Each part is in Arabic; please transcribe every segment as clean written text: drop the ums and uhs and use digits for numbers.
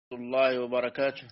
الله وبركاته.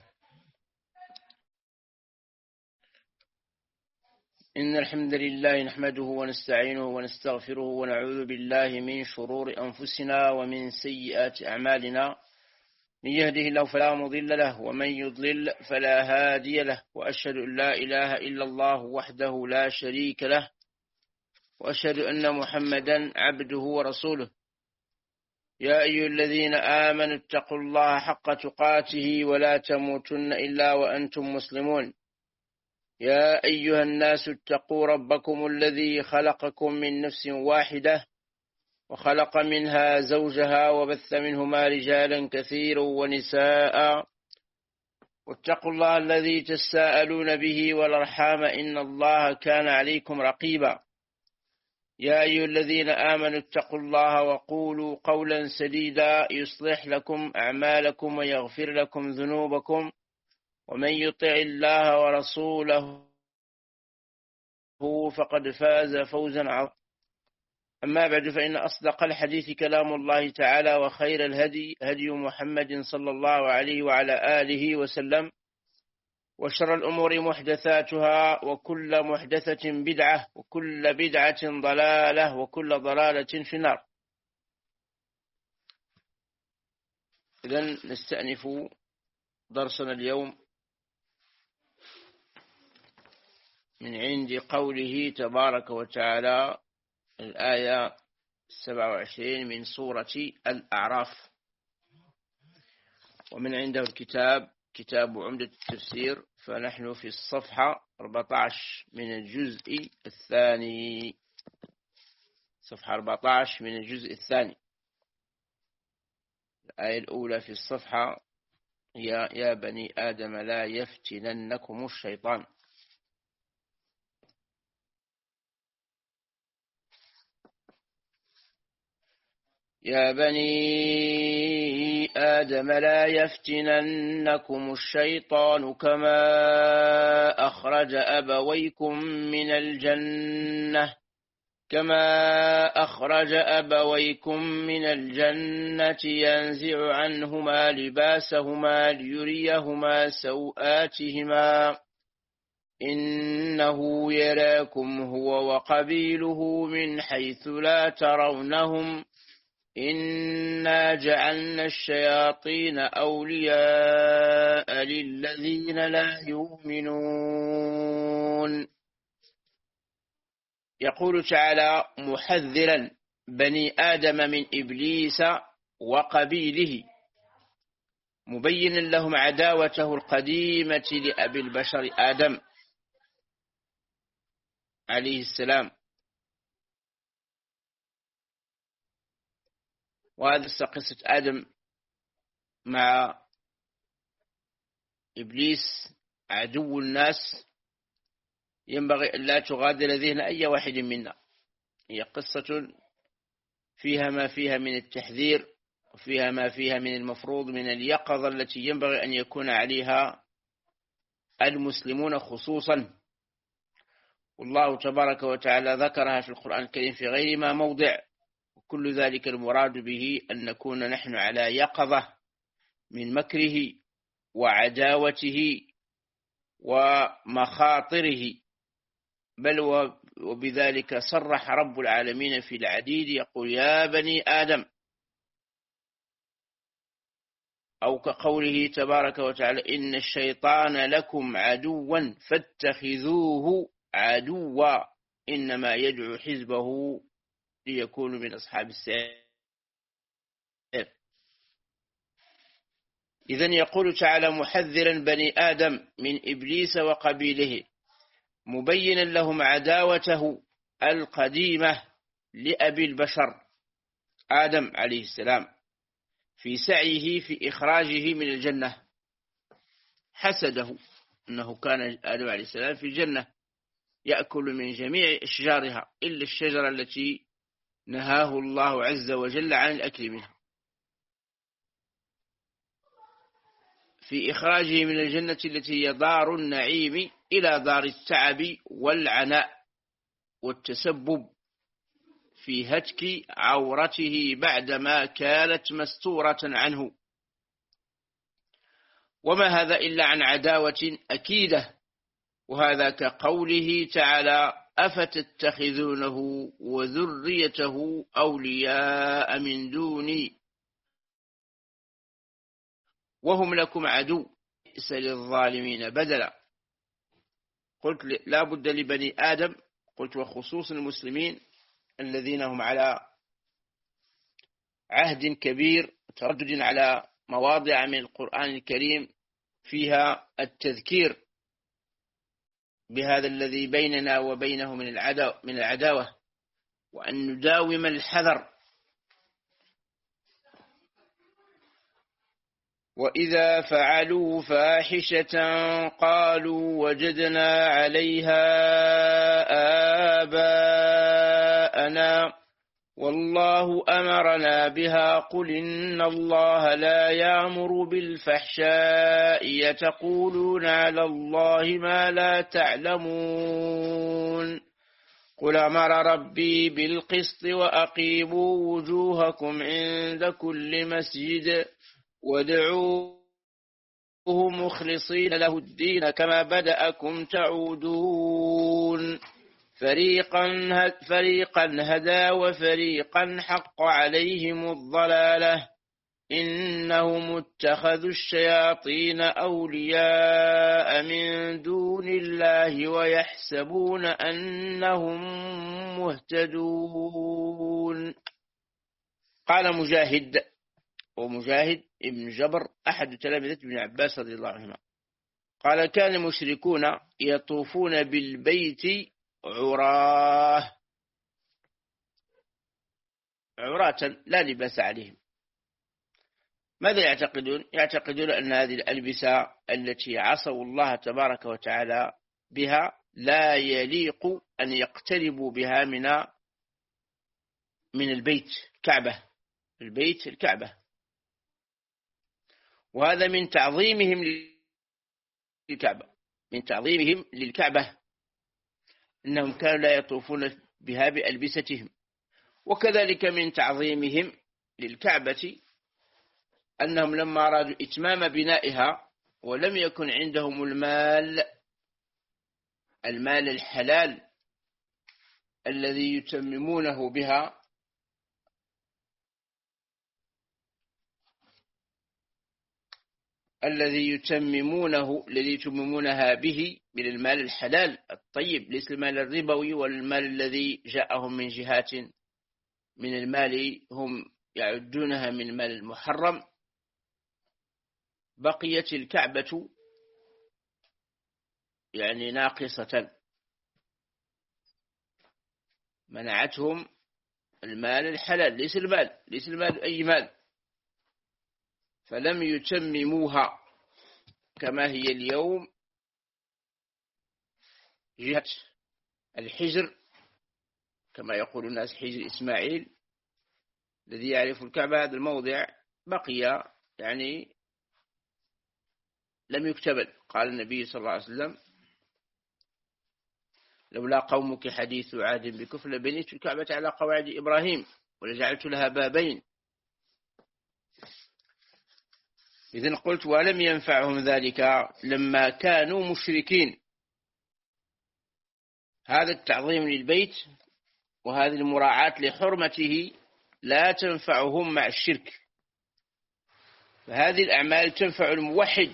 إن الحمد لله نحمده ونستعينه ونستغفره ونعوذ بالله من شرور أنفسنا ومن سيئات أعمالنا. من يهده الله فلا مضل له ومن يضلل فلا هادي له، وأشهد أن لا إله إلا الله وحده لا شريك له، وأشهد أن محمدا عبده ورسوله. يا أيها الذين آمنوا اتقوا الله حق تقاته ولا تموتن إلا وأنتم مسلمون. يا أيها الناس اتقوا ربكم الذي خلقكم من نفس واحدة وخلق منها زوجها وبث منهما رجالا كثيرا ونساء، واتقوا الله الذي تساءلون به والأرحام إن الله كان عليكم رقيبا. يا أيها الذين آمنوا اتقوا الله وقولوا قولا سديدا يصلح لكم أعمالكم ويغفر لكم ذنوبكم، ومن يطع الله ورسوله فقد فاز فوزا عظيما. أما بعد، فإن أصدق الحديث كلام الله تعالى، وخير الهدي هدي محمد صلى الله عليه وعلى آله وسلم، وشر الأمور محدثاتها، وكل محدثة بدعة، وكل بدعة ضلالة، وكل ضلالة في النار. إذن نستأنف درسنا اليوم من عند قوله تبارك وتعالى، الآية 27 من سورة الأعراف. ومن عنده الكتاب كتاب عمدة التفسير، فنحن في الصفحة 14 من الجزء الثاني. صفحة 14 من الجزء الثاني. الآية الأولى في الصفحة هي: يا بني آدم لا يفتننكم الشيطان. يا بني آدم لا يفتننكم الشيطان كما أخرج أبويكم من الجنة ينزع عنهما لباسهما ليريهما سوآتهما إنه يراكم هو وقبيله من حيث لا ترونهم إنا جعلنا الشياطين أولياء للذين لا يؤمنون. يقول تعالى محذرا بني آدم من إبليس وقبيله، مبينا لهم عداوته القديمة لأبي البشر آدم عليه السلام. وهذا قصة آدم مع إبليس عدو الناس، ينبغي أن لا تغادر ذهن أي واحد منا. هي قصة فيها ما فيها من التحذير، وفيها ما فيها من المفروض من اليقظة التي ينبغي أن يكون عليها المسلمون خصوصا. والله تبارك وتعالى ذكرها في القرآن الكريم في غير ما موضع، وكل ذلك المراد به أن نكون نحن على يقظة من مكره وعداوته ومخاطره. بل وبذلك صرح رب العالمين في العديد، يقول يا بني آدم، أو كقوله تبارك وتعالى إن الشيطان لكم عدوا فاتخذوه عدوا إنما يدعو حزبه ليكونوا من أصحاب السعير. إذن يقول تعالى محذرا بني آدم من إبليس وقبيله، مبينا لهم عداوته القديمة لأبي البشر آدم عليه السلام في سعيه في إخراجه من الجنة. حسده أنه كان آدم عليه السلام في الجنة يأكل من جميع أشجارها إلا الشجرة التي نهاه الله عز وجل عن الأكل منها. في إخراجه من الجنة التي هي دار النعيم إلى دار التعب والعناء والتسبب في هتك عورته بعدما كانت مستورة عنه. وما هذا إلا عن عداوة أكيدة. وهذا كقوله تعالى: أفتتخذونه وذريته أولياء من دوني وهم لكم عدو بئس للظالمين بدلا. قلت لا بد لبني آدم، قلت وخصوصا المسلمين الذين هم على عهد كبير تردد على مواضع من القرآن الكريم فيها التذكير بهذا الذي بيننا وبينه من العداوة، وأن نداوم الحذر. وإذا فعلوا فاحشة قالوا وجدنا عليها آباءنا والله أمرنا بها قل إن الله لا يأمر بالفحشاء يتقولون على الله ما لا تعلمون قل أمر ربي بالقسط وأقيموا وجوهكم عند كل مسجد وادعوه مخلصين له الدين كما بدأكم تعودون فريقا هدى وفريقا حق عليهم الضلالة إنهم اتخذوا الشياطين أولياء من دون الله ويحسبون أنهم مهتدون. قال مجاهد، ومجاهد ابن جبر أحد تلامذة ابن عباس رضي الله عنهما، قال: كان المشركون يطوفون بالبيت عراة لا لباس عليهم. ماذا يعتقدون؟ يعتقدون أن هذه الألبسة التي عصوا الله تبارك وتعالى بها لا يليق أن يقتربوا بها من البيت الكعبة، وهذا من تعظيمهم للكعبة، إنهم كانوا لا يطوفون بها بألبستهم. وكذلك من تعظيمهم للكعبة أنهم لما أرادوا إتمام بنائها ولم يكن عندهم المال الحلال الذي يتممونه بها، الذي يتممونها به من المال الحلال الطيب، ليس المال الربوي والمال الذي جاءهم من جهات من المال هم يعدونها من المال المحرم. بقيت الكعبة يعني ناقصة، منعتهم المال الحلال، ليس المال أي مال، فلم يتمموها كما هي اليوم. جهة الحجر كما يقول الناس، حجر إسماعيل الذي يعرف الكعبة، هذا الموضع بقي يعني لم يكتمل. قال النبي صلى الله عليه وسلم: لولا قومك حديث عهد بكفر لبنيت الكعبة على قواعد إبراهيم ولجعلت لها بابين. إذن قلت: ولم ينفعهم ذلك لما كانوا مشركين. هذا التعظيم للبيت وهذه المراعاة لحرمته لا تنفعهم مع الشرك، فهذه الأعمال تنفع الموحد.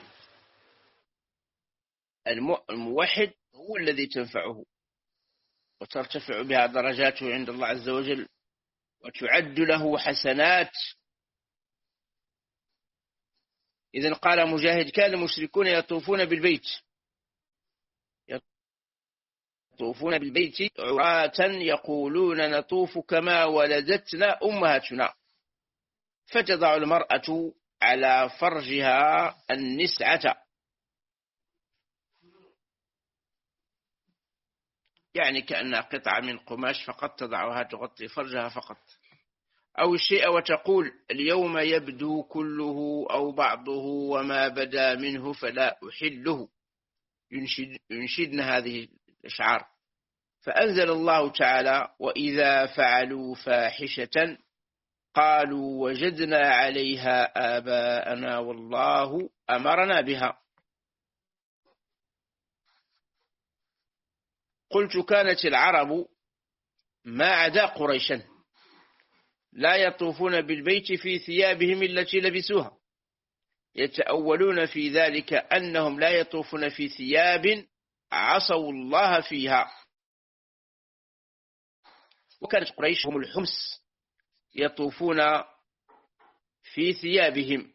الموحد هو الذي تنفعه وترتفع بها درجاته عند الله عز وجل وتعد له حسنات. إذن قال مجاهد: كان المشركون يطوفون بالبيت عراة يقولون نطوف كما ولدتنا أمهاتنا، فتضع المرأة على فرجها النسعة، يعني كأنها قطعة من قماش فقط تضعها تغطي فرجها فقط، أو الشيء وتقول: اليوم يبدو كله أو بعضه وما بدا منه فلا أحله. ينشدن هذه الأشعار. فأنزل الله تعالى: وإذا فعلوا فاحشة قالوا وجدنا عليها آباءنا والله أمرنا بها. قلت كانت العرب ما عدا قريشا لا يطوفون بالبيت في ثيابهم التي لبسوها، يتأولون في ذلك أنهم لا يطوفون في ثياب عصوا الله فيها. وكانت قريش هم الحمس يطوفون في ثيابهم،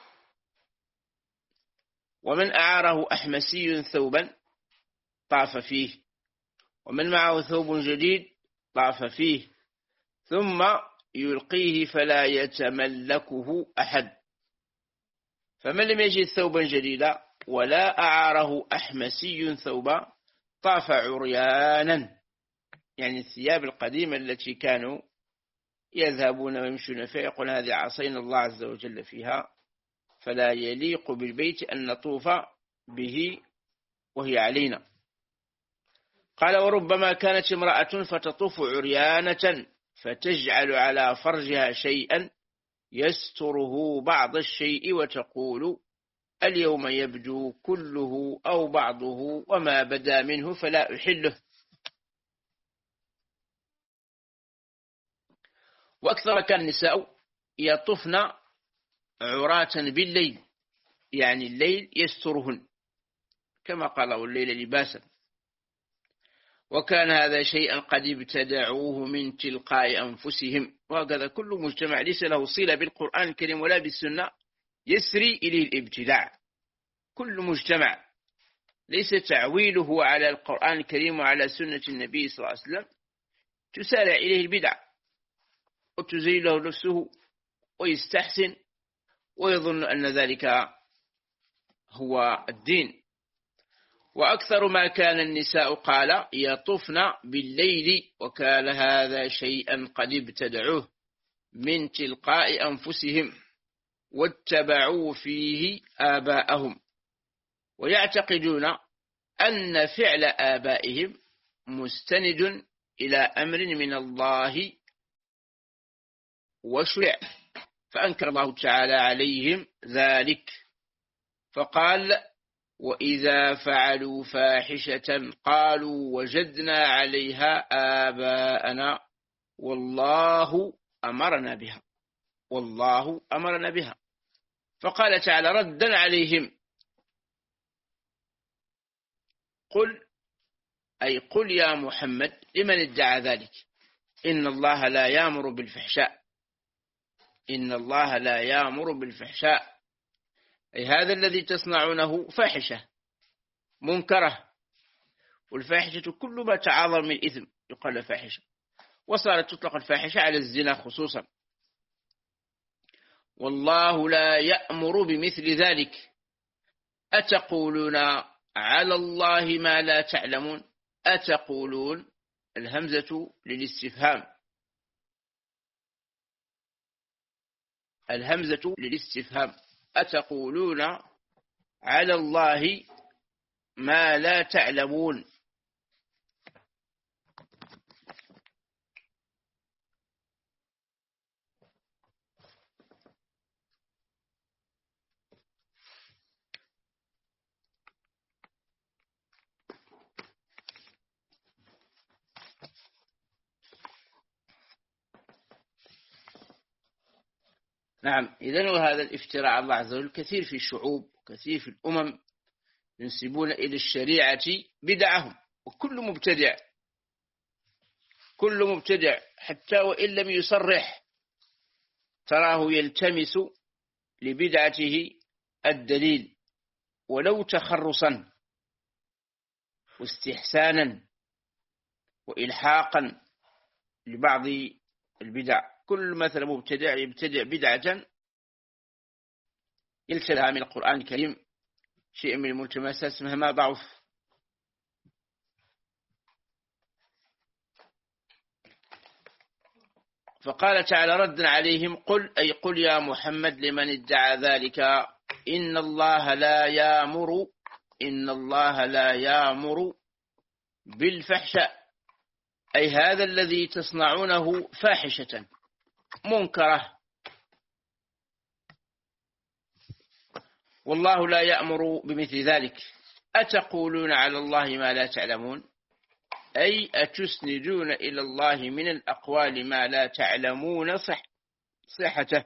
ومن أعاره أحمسي ثوبا طاف فيه، ومن معه ثوب جديد طاف فيه، ثم يلقيه فلا يتملكه أحد. فمن لم يجد ثوبا جديدا ولا أعاره أحمسي ثوبا طاف عريانا، يعني الثياب القديمة التي كانوا يذهبون ويمشون فيها، يقول هذه عصينا الله عز وجل فيها فلا يليق بالبيت أن نطوف به وهي علينا. قال وربما كانت امرأة فتطوف عريانة فتجعل على فرجها شيئا يستره بعض الشيء وتقول اليوم يبدو كله أو بعضه وما بدا منه فلا أحله. وأكثر كان النساء يطفن عراة بالليل، يعني الليل يسترهن كما قالوا الليل لباسا. وكان هذا شيئا قد ابتدعوه من تلقاء أنفسهم، وهكذا كل مجتمع ليس له صلة بالقرآن الكريم ولا بالسنة يسري إليه الابتداع. كل مجتمع ليس تعويله على القرآن الكريم وعلى سنة النبي صلى الله عليه وسلم تسارع إليه البدع وتزين له نفسه ويستحسن ويظن أن ذلك هو الدين. وأكثر ما كان النساء قال يطفن بالليل، وكان هذا شيئا قد ابتدعوه من تلقاء أنفسهم واتبعوا فيه آباءهم، ويعتقدون أن فعل آبائهم مستند إلى أمر من الله وشرع، فأنكر الله تعالى عليهم ذلك فقال وإذا فعلوا فاحشة قالوا وجدنا عليها آباءنا والله أمرنا بها، والله أمرنا بها. فقال تعالى ردا عليهم قل، أي قل يا محمد لمن ادعى ذلك إن الله لا يأمر بالفحشاء، إن الله لا يأمر بالفحشاء، أي هذا الذي تصنعونه فاحشة منكرة، والفاحشة كل ما تعاظم من إثم يقال فاحشة، وصارت تطلق الفاحشة على الزنا خصوصا. والله لا يأمر بمثل ذلك أتقولون على الله ما لا تعلمون. أتقولون الهمزة للاستفهام، الهمزة للاستفهام، أتقولون على الله ما لا تعلمون. نعم، إذن وهذا الافتراء على الله عز وجل كثير في الشعوب وكثير في الأمم ينسبون إلى الشريعة بدعهم، وكل مبتدع كل مبتدع حتى وإن لم يصرح تراه يلتمس لبدعته الدليل ولو تخرصا واستحسانا وإلحاقا لبعض البدع. كل مثل مبتدع يبتدع بدعة يلتزمها من القرآن الكريم شيء من الملتمسات مهما ضعف. فقال تعالى ردا عليهم قل، أي قل يا محمد لمن ادعى ذلك إن الله لا يأمر، إن الله لا يأمر بالفحشاء، أي هذا الذي تصنعونه فاحشة منكرة، والله لا يأمر بمثل ذلك. أتقولون على الله ما لا تعلمون، أي أتسندون إلى الله من الأقوال ما لا تعلمون صحته.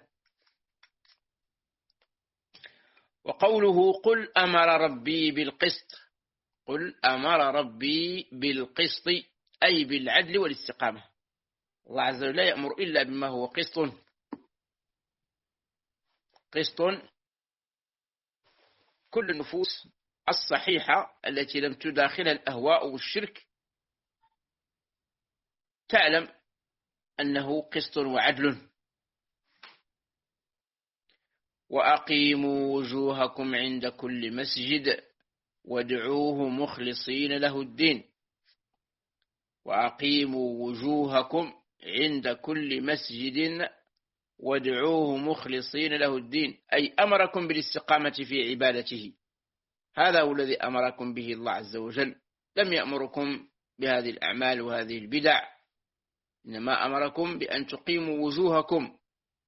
وقوله قل أمر ربي بالقسط، قل أمر ربي بالقسط أي بالعدل والاستقامة. الله عز وجل لا يأمر إلا بما هو قسط. قسط كل النفوس الصحيحة التي لم تداخلها الأهواء والشرك تعلم أنه قسط وعدل. وأقيموا وجوهكم عند كل مسجد وادعوه مخلصين له الدين. وأقيموا وجوهكم عند كل مسجد وادعوه مخلصين له الدين، أي أمركم بالاستقامة في عبادته. هذا هو الذي أمركم به الله عز وجل، لم يأمركم بهذه الأعمال وهذه البدع، إنما أمركم بأن تقيموا وجوهكم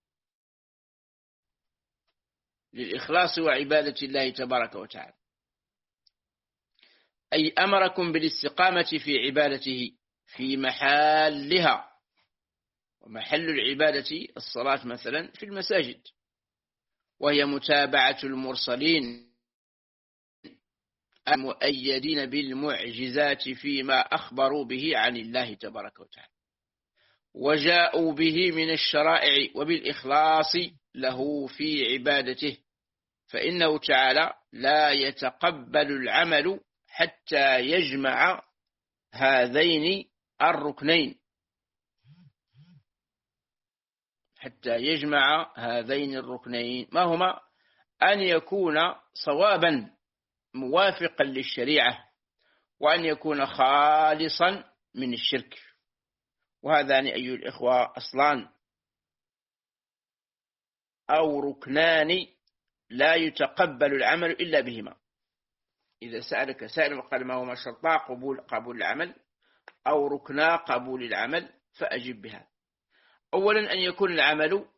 للإخلاص وعبادة الله تبارك وتعالى، أي أمركم بالاستقامة في عبادته في محلها. ومحل العبادة الصلاة مثلا في المساجد، وهي متابعة المرسلين المؤيدين بالمعجزات فيما أخبروا به عن الله تبارك وتعالى وجاءوا به من الشرائع، وبالإخلاص له في عبادته، فإنه تعالى لا يتقبل العمل حتى يجمع هذين الركنين، ما هما؟ أن يكون صوابا موافقا للشريعة، وأن يكون خالصا من الشرك. وهذان أيها الإخوة أصلان أو ركنان لا يتقبل العمل إلا بهما. إذا سألك سائل وقال ما هما شرطا قبول العمل أو ركنا قبول العمل فأجب بها. أولا أن يكون العمل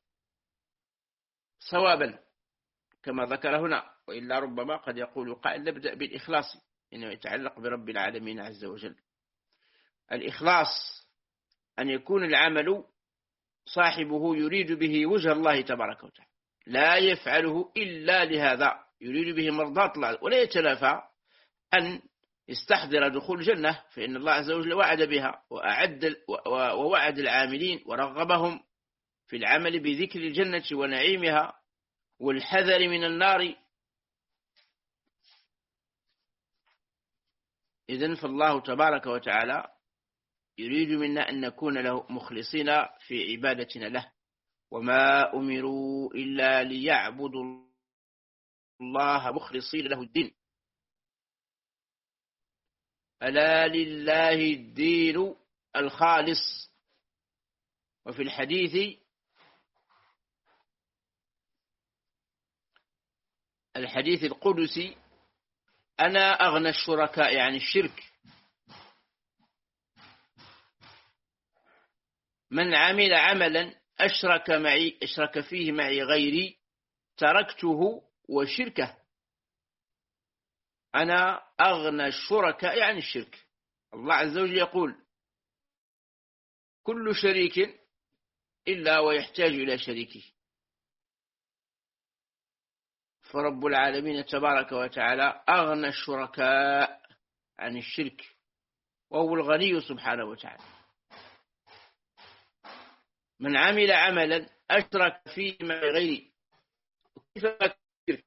صوابا كما ذكر هنا، وإلا ربما قد يقول قائل نبدأ بالإخلاص، إنه يتعلق برب العالمين عز وجل. الإخلاص أن يكون العمل صاحبه يريد به وجه الله تبارك وتعالى، لا يفعله إلا لهذا، يريد به مرضاة الله، ولا يتلافى أن يستحضر دخول الجنة، فإن الله عز وجل وعد بها ووعد العاملين ورغبهم في العمل بذكر الجنة ونعيمها والحذر من النار. إذن فالله تبارك وتعالى يريد منا أن نكون له مخلصين في عبادتنا له. وما أمروا إلا ليعبدوا الله مخلصين له الدين، ألا لله الدين الخالص. وفي الحديث القدسي أنا أغنى الشركاء عن الشرك، من عمل عملا أشرك فيه معي غيري تركته وشركه. أنا أغنى الشركاء عن الشرك. الله عز وجل يقول كل شريك إلا ويحتاج إلى شريكه، فرب العالمين تبارك وتعالى أغنى الشركاء عن الشرك، وهو الغني سبحانه وتعالى. من عمل عملا أشرك فيه مع غيري، كيف الشرك؟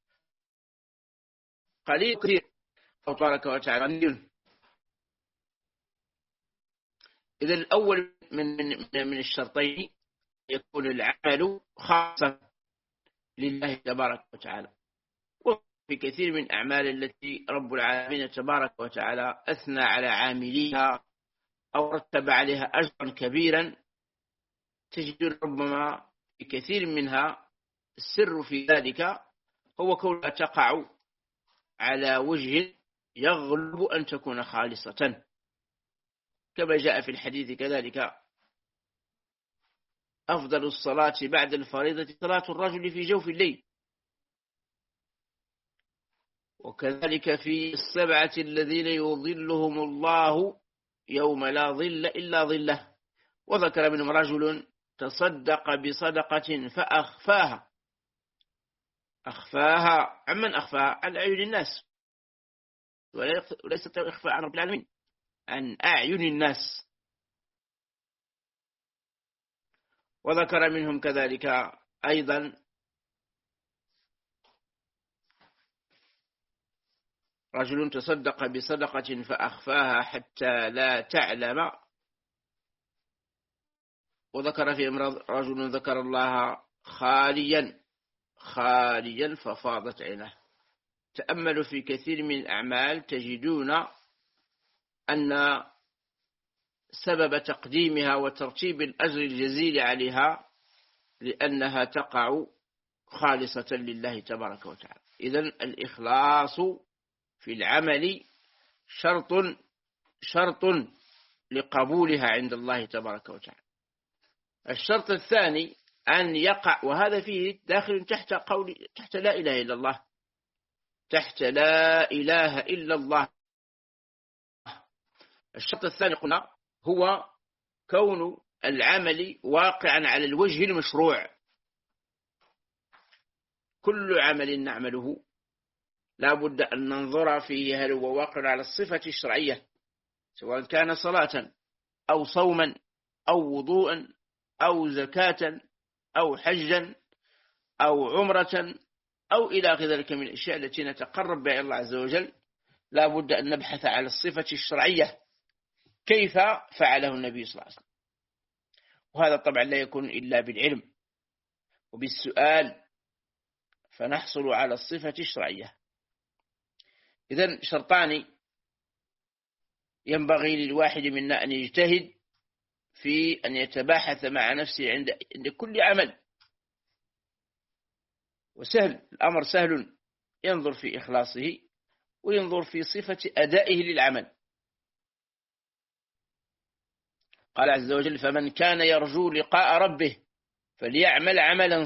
قليل كثير، الله تبارك وتعالى غني. إذا الأول من الشرطين يكون العمل خاصة لله تبارك وتعالى. وفي كثير من الأعمال التي رب العالمين تبارك وتعالى أثنى على عامليها أو رتب عليها أجرا كبيرا، تجد ربما في كثير منها السر في ذلك هو كونها تقع على وجه يغلب أن تكون خالصة، كما جاء في الحديث كذلك أفضل الصلاة بعد الفريضة صلاة الرجل في جوف الليل. وكذلك في السبعة الذين يظلهم الله يوم لا ظل إلا ظله. وذكر منهم رجل تصدق بصدقة فأخفاها. أخفاها عمن أخفاها؟ عن أعين الناس، وليس إخفاء عن رب العالمين، عن أعين الناس. وذكر منهم كذلك أيضا رجل تصدق بصدقة فأخفاها حتى لا تعلم. وذكر في رجل ذكر الله خاليا ففاضت عينه. تأملوا في كثير من الأعمال تجدون أن سبب تقديمها وترتيب الأجر الجزيل عليها لأنها تقع خالصة لله تبارك وتعالى. إذن الإخلاص في العمل شرط لقبولها عند الله تبارك وتعالى. الشرط الثاني أن يقع، وهذا فيه داخل تحت لا إله إلا الله، تحت لا إله إلا الله. الشرط الثاني قلنا هو كون العمل واقعا على الوجه المشروع. كل عمل نعمله لا بد أن ننظر فيه هل هو واقع على الصفة الشرعية، سواء كان صلاة أو صوما أو وضوءا أو زكاة أو حجا أو عمرة أو إلى غير ذلك من الأشياء التي نتقرب بها الله عز وجل. لا بد أن نبحث على الصفة الشرعية كيف فعله النبي صلى الله عليه وسلم. وهذا طبعا لا يكون إلا بالعلم وبالسؤال، فنحصل على الصفة الشرعية. إذن شرطان ينبغي للواحد منا أن يجتهد في أن يتباحث مع نفسه عند كل عمل. وسهل الأمر، سهل، ينظر في إخلاصه وينظر في صفة أدائه للعمل. قال عز وجل: فمن كان يرجو لقاء ربه فليعمل عملا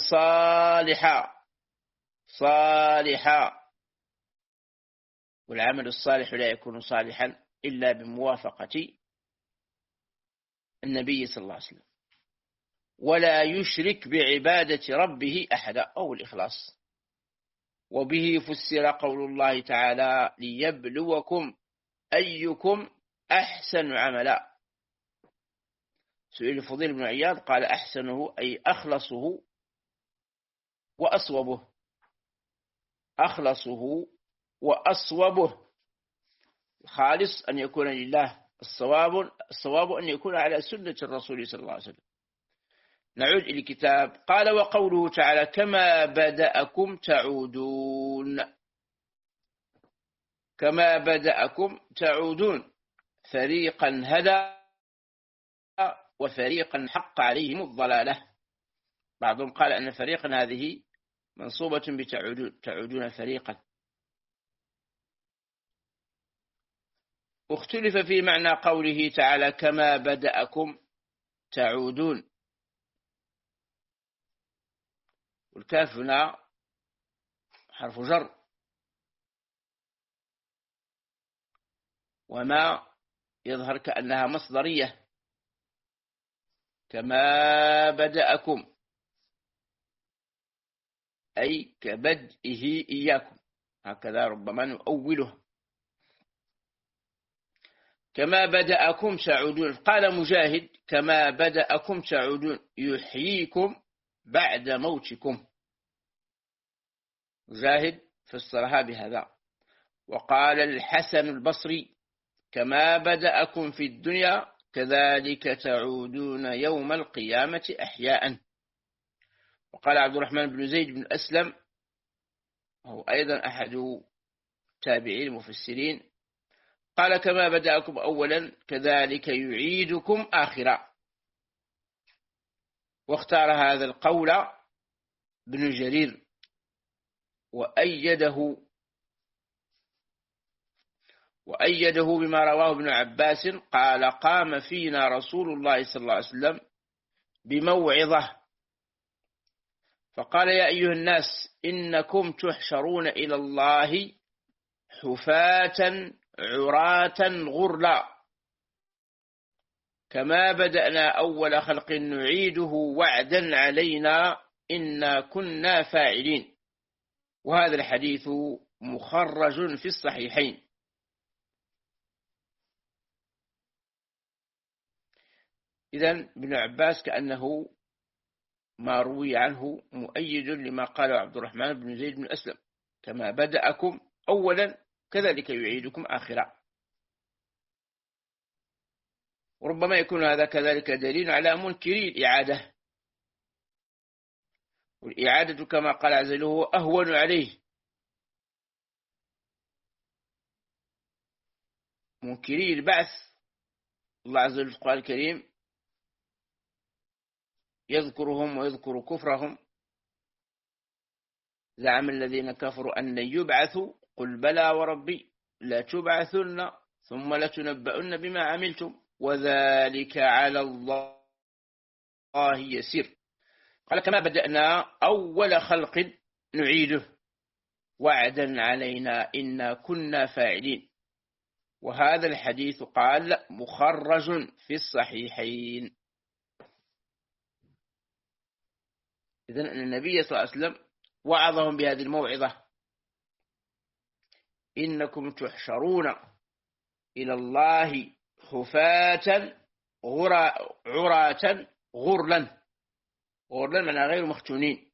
صالحا. والعمل الصالح لا يكون صالحا إلا بموافقة النبي صلى الله عليه وسلم، ولا يشرك بعبادة ربه أحدا، أو الإخلاص. وبه فسر قول الله تعالى: ليبلوكم أيكم أحسن عملا. سئل الفضيل بن عياض قال: أحسنه أي أخلصه وأصوبه. أخلصه وأصوبه. الخالص أن يكون لله، الصواب أن يكون على سنة الرسول صلى الله عليه وسلم. نعود إلى الكتاب. قال: وقوله تعالى: كما بدأكم تعودون. كما بدأكم تعودون، فريقا هدى وفريقا حق عليهم الضلالة. بعضهم قال أن فريقا هذه منصوبة تعودون فريقا. اختلف في معنى قوله تعالى: كما بدأكم تعودون. والكاف هنا حرف جر، وما يظهر كأنها مصدرية. كما بدأكم أي كبدئه إياكم، هكذا ربما نؤوله. كما بدأكم تعودون. قال مجاهد: كما بدأكم تعودون يحييكم بعد موتكم. مجاهد فسرها بهذا. وقال الحسن البصري: كما بدأكم في الدنيا كذلك تعودون يوم القيامة أحياء. وقال عبد الرحمن بن زيد بن أسلم، وهو أيضا أحد تابعي المفسرين، قال: كما بدأكم أولا كذلك يعيدكم آخرا. واختار هذا القول ابن جرير وأيده بما رواه ابن عباس قال: قام فينا رسول الله صلى الله عليه وسلم بموعظة، فقال: يا أيها الناس إنكم تحشرون إلى الله حفاة عراة غرلا، كما بدأنا أول خلق نعيده وعدا علينا إنا كنا فاعلين. وهذا الحديث مخرج في الصحيحين. إذن ابن عباس كأنه ما روي عنه مؤيد لما قاله عبد الرحمن بن زيد بن أسلم: كما بدأكم أولا كذلك يعيدكم آخرا. وربما يكون هذا كذلك دليل على منكري الإعادة، والإعادة كما قال عز وجل هو أهون عليه. منكري البعث الله عز وجل في القرآن الكريم يذكرهم ويذكر كفرهم: زعم الذين كفروا أن يبعثوا قل بلى وربي لتبعثن ثم لتنبؤن بما عملتم وذلك على الله يسير. قال: كما بدأنا أول خلق نعيده وعدا علينا إنا كنا فاعلين. وهذا الحديث قال مخرج في الصحيحين. إذن النبي صلى الله عليه وسلم وعظهم بهذه الموعظة: إنكم تحشرون إلى الله حفاة عراة غرلا. غرلا معنى غير مختونين.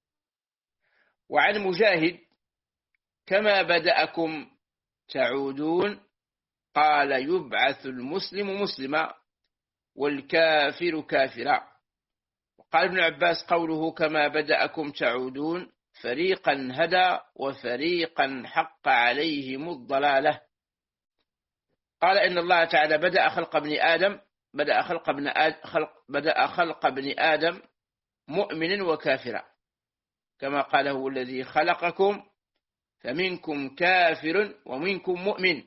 وعن مجاهد: كما بدأكم تعودون، قال: يبعث المسلم مسلما والكافر كافرا. وقال ابن عباس: قوله كما بدأكم تعودون فريقا هدى وفريقا حق عليهم الضلالة. قال: إن الله تعالى بدأ خلق ابن آدم مؤمنا وكافرا، كما قال: هو الذي خلقكم فمنكم كافر ومنكم مؤمن،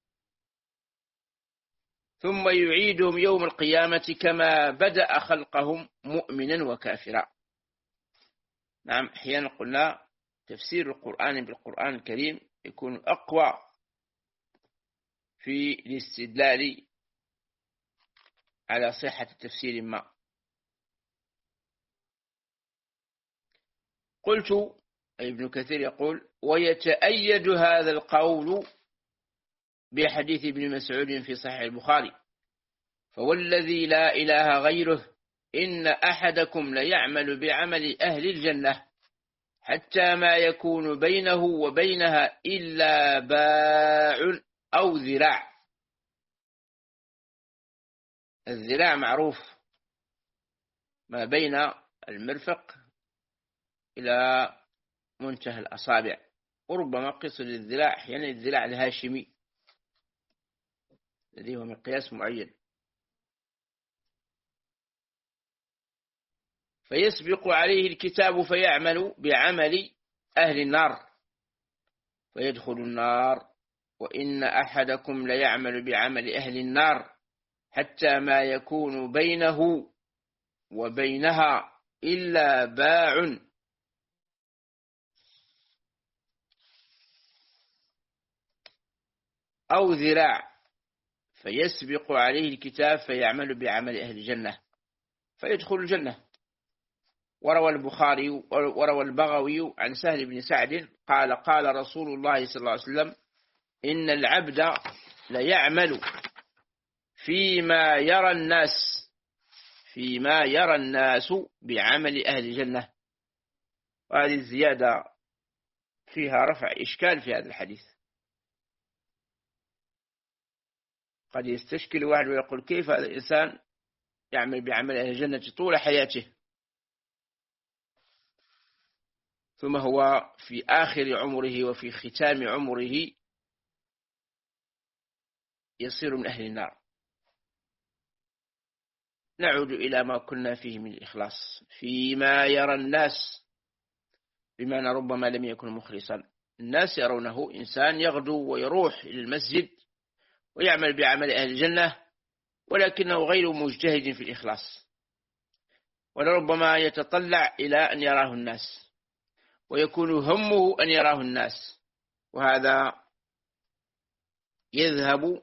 ثم يعيدهم يوم القيامة كما بدأ خلقهم مؤمنا وكافرا. نعم، أحيانا قلنا تفسير القرآن بالقرآن الكريم يكون أقوى في الاستدلال على صحة التفسير ما. قلت: ابن كثير يقول: ويتأيد هذا القول بحديث ابن مسعود في صحيح البخاري: فوالذي لا إله غيره إن أحدكم ليعمل بعمل أهل الجنة حتى ما يكون بينه وبينها إلا باع أو ذراع. الذراع معروف ما بين المرفق إلى منتهى الأصابع، وربما قصد الذراع أحيانا الذراع الهاشمي الذي هو مقياس معين. فيسبق عليه الكتاب فيعمل بعمل أهل النار فيدخل النار، وإن أحدكم ليعمل بعمل أهل النار حتى ما يكون بينه وبينها إلا باع أو ذراع، فيسبق عليه الكتاب فيعمل بعمل أهل الجنة فيدخل الجنة. وروى البخاري وروى البغوي عن سهل بن سعد قال: قال رسول الله صلى الله عليه وسلم: إن العبد ليعمل فيما يرى الناس بعمل أهل الجنة. وهذه الزيادة فيها رفع إشكال في هذا الحديث. قد يستشكل واحد ويقول: كيف هذا الإنسان يعمل بعمل أهل الجنة طول حياته ثم هو في آخر عمره وفي ختام عمره يصير من أهل النار؟ نعود إلى ما كنا فيه من الإخلاص فيما يرى الناس، بمعنى ربما لم يكن مخلصا. الناس يرونه إنسان يغدو ويروح إلى المسجد ويعمل بعمل أهل الجنة ولكنه غير مجتهد في الإخلاص. ولربما يتطلع إلى أن يراه الناس ويكون همه أن يراه الناس، وهذا يذهب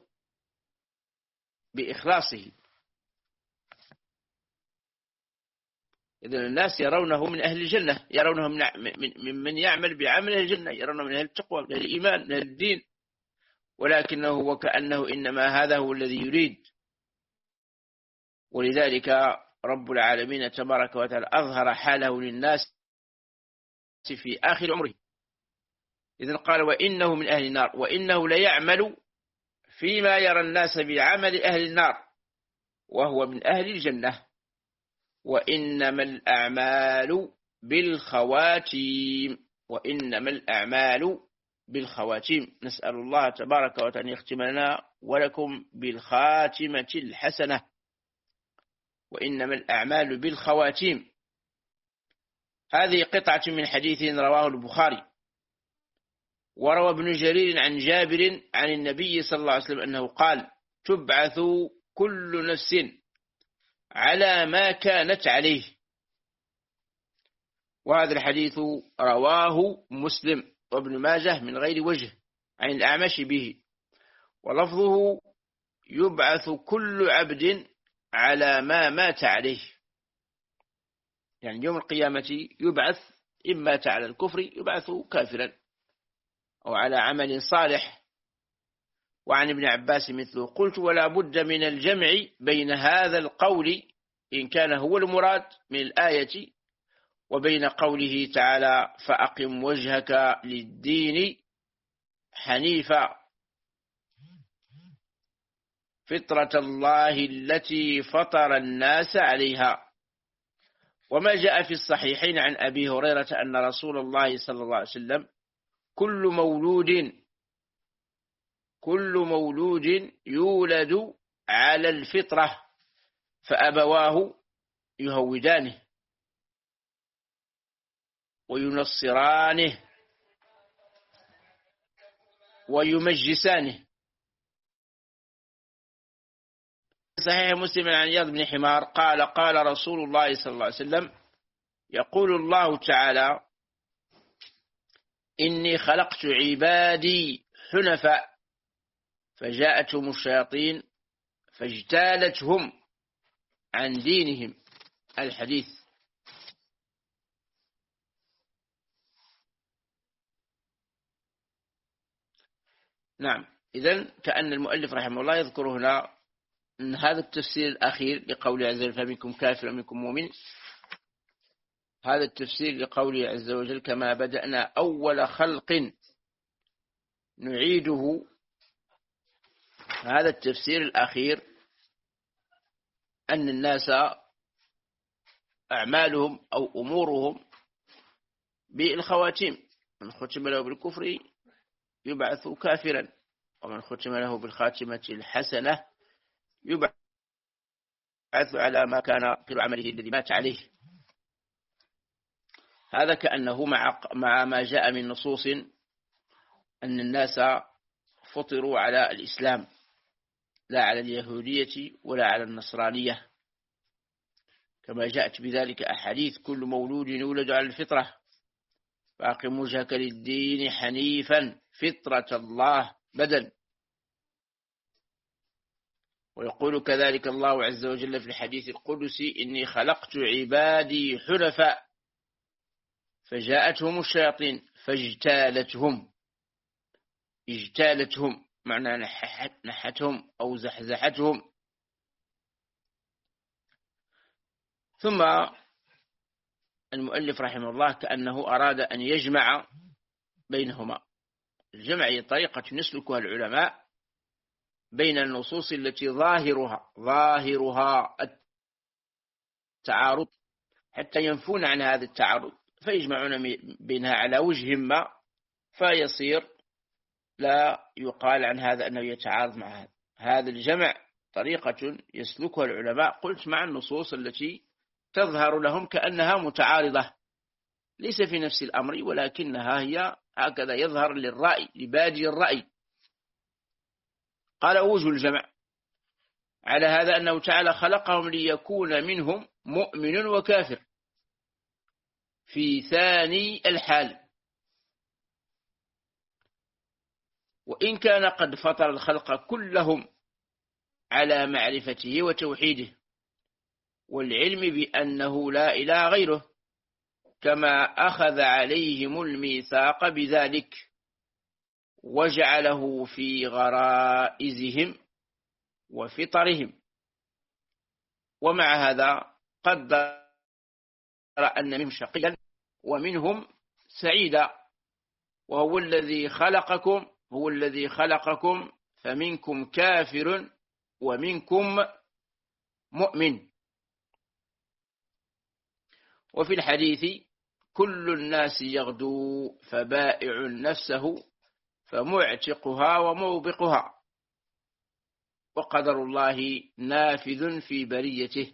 بإخلاصه. إذن الناس يرونه من أهل الجنة، يرونه من يعمل بعمل الجنة، يرونه من أهل التقوى، من أهل الإيمان، من أهل الدين، ولكنه وكأنه إنما هذا هو الذي يريد. ولذلك رب العالمين تبارك وتعالى أظهر حاله للناس في آخر عمره، إذن قال وإنه من أهل النار وإنه ليعمل فيما يرى الناس بعمل أهل النار وهو من أهل الجنة، وإنما الأعمال بالخواتيم، وإنما الأعمال بالخواتيم. نسأل الله تبارك وتعالى أن يختم لنا ولكم بالخاتمة الحسنة. وإنما الأعمال بالخواتيم، هذه قطعة من حديث رواه البخاري. وروى ابن جرير عن جابر عن النبي صلى الله عليه وسلم أنه قال تبعث كل نفس على ما كانت عليه. وهذا الحديث رواه مسلم وابن ماجه من غير وجه عن الأعمش به، ولفظه يبعث كل عبد على ما مات عليه، يعني يوم القيامة يبعث إن مات على الكفر يبعث كافرا أو على عمل صالح. وعن ابن عباس مثله. قلت ولا بد من الجمع بين هذا القول إن كان هو المراد من الآية وبين قوله تعالى فأقم وجهك للدين حنيفا فطرة الله التي فطر الناس عليها. وما جاء في الصحيحين عن أبي هريرة أن رسول الله صلى الله عليه وسلم كل مولود يولد على الفطرة فأبواه يهودانه وينصرانه ويمجسانه. صحيح مسلم عن عياض بن حمار قال قال رسول الله صلى الله عليه وسلم يقول الله تعالى إني خلقت عبادي حنفاء فجاءتهم الشياطين فاجتالتهم عن دينهم. الحديث. نعم، إذن كأن المؤلف رحمه الله يذكر هنا أن هذا التفسير الأخير لقوله عز وجل فمنكم كافر ومنكم مؤمن، هذا التفسير لقوله عز وجل كما بدأنا أول خلق نعيده، هذا التفسير الأخير أن الناس أعمالهم أو أمورهم بالخواتيم، من ختم له بالكفر يبعث كافرا، ومن ختم له بالخاتمة الحسنة يبعث على ما كان في عمله الذي مات عليه. هذا كأنه مع ما جاء من نصوص أن الناس فطروا على الإسلام لا على اليهودية ولا على النصرانية، كما جاءت بذلك أحاديث كل مولود يولد على الفطرة فأقم وجهك للدين حنيفا فطرة الله بدل. ويقول كذلك الله عز وجل في الحديث القدسي إني خلقت عبادي حنفاء فجاءتهم الشياطين فاجتالتهم، اجتالتهم معنى نحتهم أو زحزحتهم. ثم المؤلف رحمه الله كأنه أراد أن يجمع بينهما. الجمع هي طريقة يسلكها العلماء بين النصوص التي ظاهرها التعارض حتى ينفون عن هذا التعارض فيجمعون بينها على وجه ما، فيصير لا يقال عن هذا أنه يتعارض مع هذا. هذا الجمع طريقة يسلكها العلماء قلت مع النصوص التي تظهر لهم كأنها متعارضة، ليس في نفس الأمر ولكنها هي هكذا يظهر للرأي لبادي الرأي. قال وجه الجمع على هذا أنه تعالى خلقهم ليكون منهم مؤمن وكافر في ثاني الحال، وإن كان قد فطر الخلق كلهم على معرفته وتوحيده والعلم بأنه لا إله غيره، كما أخذ عليهم الميثاق بذلك وجعله في غرائزهم وفطرهم. ومع هذا قدر أن منهم شقيا ومنهم سعيدا، وهو الذي خلقكم، هو الذي خلقكم فمنكم كافر ومنكم مؤمن. وفي الحديث كل الناس يغدو فبائع نفسه فمعتقها وموبقها، وقدر الله نافذ في بريته،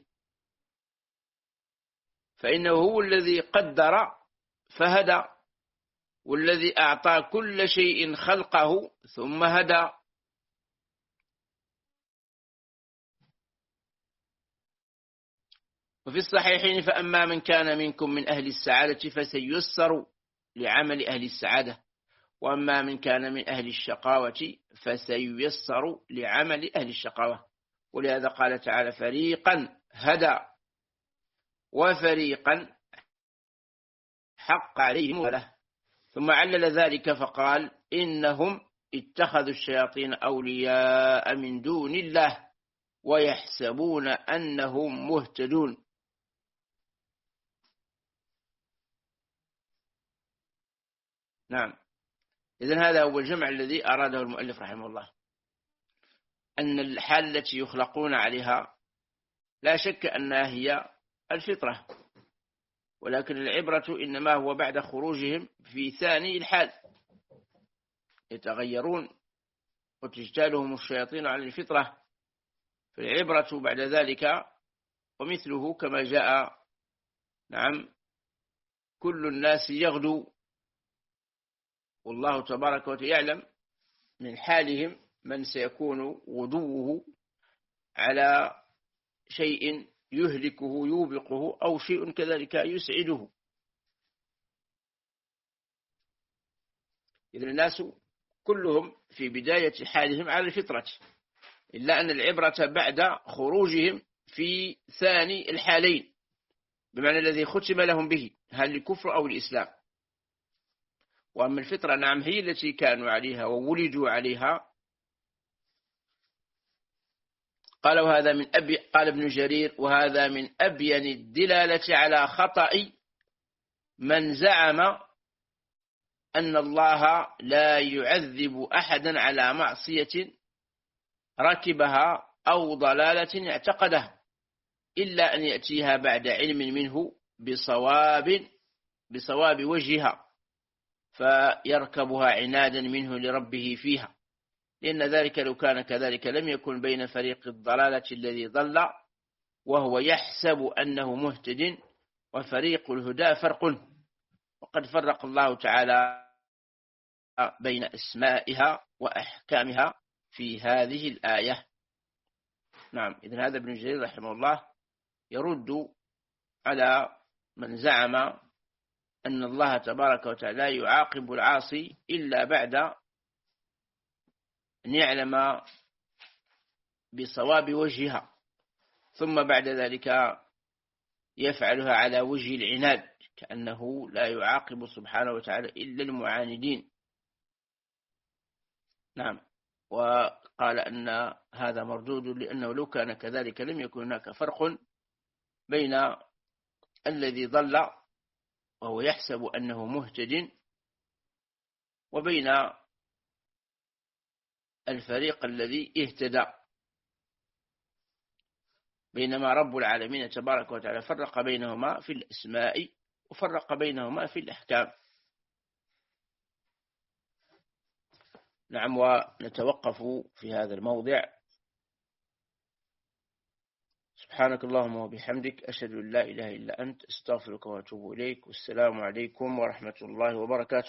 فإنه هو الذي قدر فهدى، والذي أعطى كل شيء خلقه ثم هدى. وفي الصحيحين فأما من كان منكم من أهل السعادة فسييسر لعمل أهل السعادة، وأما من كان من أهل الشقاوة فسييسر لعمل أهل الشقاوة. ولهذا قال تعالى فريقا هدى وفريقا حق عليهم الضلالة. ثم علل ذلك فقال إنهم اتخذوا الشياطين أولياء من دون الله ويحسبون أنهم مهتدون. نعم، إذن هذا هو الجمع الذي أراده المؤلف رحمه الله، أن الحال التي يخلقون عليها لا شك أنها هي الفطرة، ولكن العبرة إنما هو بعد خروجهم في ثاني الحال، يتغيرون وتجتالهم الشياطين على الفطرة، فالعبرة بعد ذلك. ومثله كما جاء نعم كل الناس يغدو، والله تبارك وتعالى يعلم من حالهم من سيكون غدوه على شيء يهلكه يوبقه أو شيء كذلك يسعده. إذن الناس كلهم في بداية حالهم على الفطرة، إلا أن العبرة بعد خروجهم في ثاني الحالين، بمعنى الذي ختم لهم به، هل الكفر أو الإسلام. وأما الفطرة نعم هي التي كانوا عليها وولدوا عليها. قال ابن جرير وهذا من أبين الدلالة على خطأ من زعم أن الله لا يعذب أحدا على معصية ركبها أو ضلالة اعتقدها، إلا أن يأتيها بعد علم منه بصواب وجهها فيركبها عنادا منه لربه فيها، لأن ذلك لو كان كذلك لم يكن بين فريق الضلالة الذي ضل وهو يحسب أنه مهتد وفريق الهدى فرق. وقد فرق الله تعالى بين أسمائها وأحكامها في هذه الآية. نعم، إذن هذا ابن جرير رحمه الله يرد على من زعم أن الله تبارك وتعالى لا يعاقب العاصي إلا بعد أن يعلم بصواب وجهها، ثم بعد ذلك يفعلها على وجه العناد، كأنه لا يعاقب سبحانه وتعالى إلا المعاندين. نعم، وقال أن هذا مردود لأنه لو كان كذلك لم يكن هناك فرق بين الذي ضل وهو يحسب أنه مهتد وبين الفريق الذي اهتدى، بينما رب العالمين تبارك وتعالى فرق بينهما في الأسماء وفرق بينهما في الأحكام. نعم، ونتوقف في هذا الموضع. سبحانك اللهم وبحمدك أشهد أن لا إله إلا أنت استغفرك وأتوب إليك، والسلام عليكم ورحمة الله وبركاته.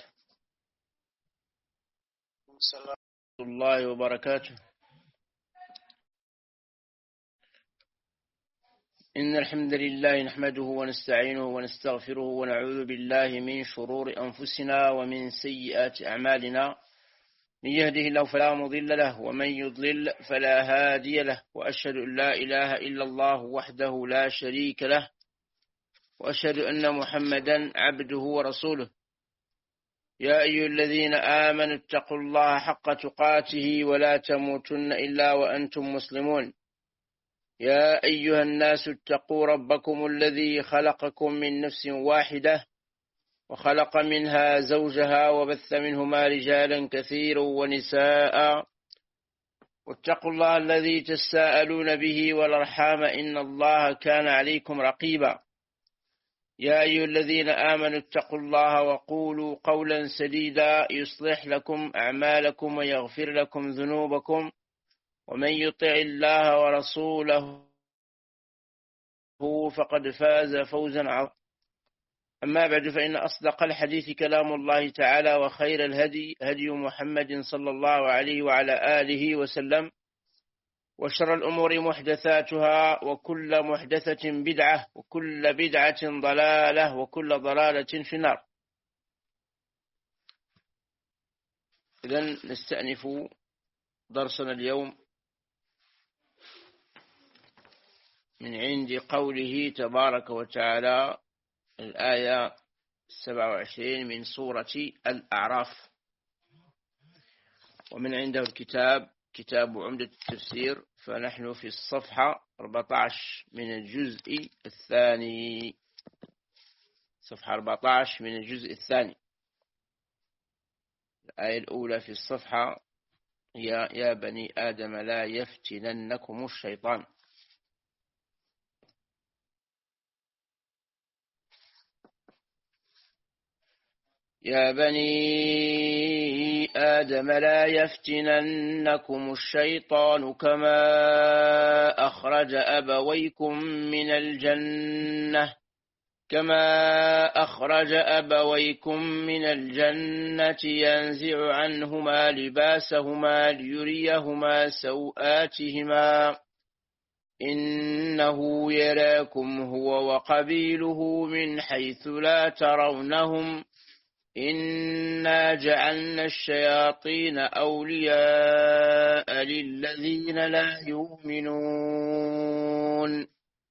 السلام ورحمة الله وبركاته. إن الحمد لله نحمده ونستعينه ونستغفره ونعوذ بالله من شرور أنفسنا ومن سيئات أعمالنا. من يهده الله فلا مضل له ومن يضلل فلا هادي له، وأشهد أن لا إله إلا الله وحده لا شريك له، وأشهد أن محمدا عبده ورسوله. يا أيها الذين آمنوا اتقوا الله حق تقاته ولا تموتن إلا وأنتم مسلمون. يا أيها الناس اتقوا ربكم الذي خلقكم من نفس واحدة وخلق منها زوجها وبث منهما رجالا كثيرا ونساء، واتقوا الله الذي تساءلون به والأرحام إن الله كان عليكم رقيبا. يا أيها الذين آمنوا اتقوا الله وقولوا قولا سديدا يصلح لكم أعمالكم ويغفر لكم ذنوبكم، ومن يطع الله ورسوله فقد فاز فوزا عظيما. أما بعد، فإن أصدق الحديث كلام الله تعالى، وخير الهدي هدي محمد صلى الله عليه وعلى آله وسلم، وشر الأمور محدثاتها، وكل محدثة بدعة، وكل بدعة ضلالة، وكل ضلالة في النار. إذن نستأنف درسنا اليوم من عند قوله تبارك وتعالى، الآية 27 من سورة الأعراف. ومن عنده الكتاب كتاب عمدة التفسير، فنحن في الصفحة 14 من الجزء الثاني. صفحة 14 من الجزء الثاني. الآية الأولى في الصفحة هي: يا بني آدم لا يفتننكم الشيطان. يا بني آدم لا يفتننكم الشيطان كما أخرج أبويكم من الجنة ينزع عنهما لباسهما ليريهما سوآتهما إنه يراكم هو وقبيله من حيث لا ترونهم إنا جعلنا الشياطين أولياء للذين لا يؤمنون.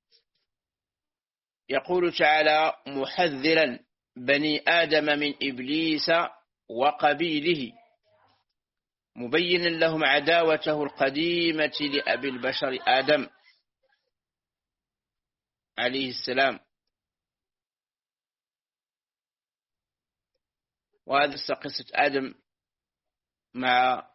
يقول تعالى محذرا بني آدم من إبليس وقبيله، مبينا لهم عداوته القديمة لأبي البشر آدم عليه السلام. وهذا قصة آدم مع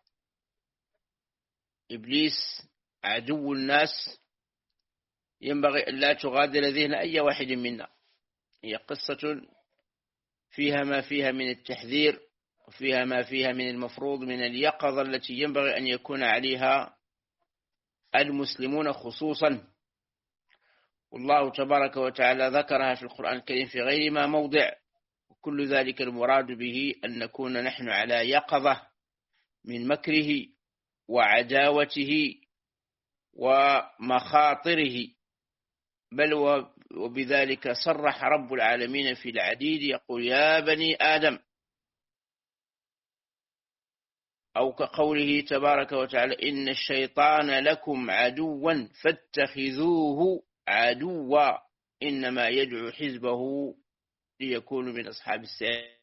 إبليس عدو الناس، ينبغي أن لا تغادر ذهن أي واحد منا. هي قصة فيها ما فيها من التحذير، وفيها ما فيها من المفروض من اليقظة التي ينبغي أن يكون عليها المسلمون خصوصا. والله تبارك وتعالى ذكرها في القرآن الكريم في غير ما موضع، وكل ذلك المراد به أن نكون نحن على يقظة من مكره وعداوته ومخاطره. بل وبذلك صرح رب العالمين في العديد، يقول يا بني آدم، أو كقوله تبارك وتعالى إن الشيطان لكم عدوا فاتخذوه عدوا إنما يدعو حزبه ليكونوا من أصحاب السعير.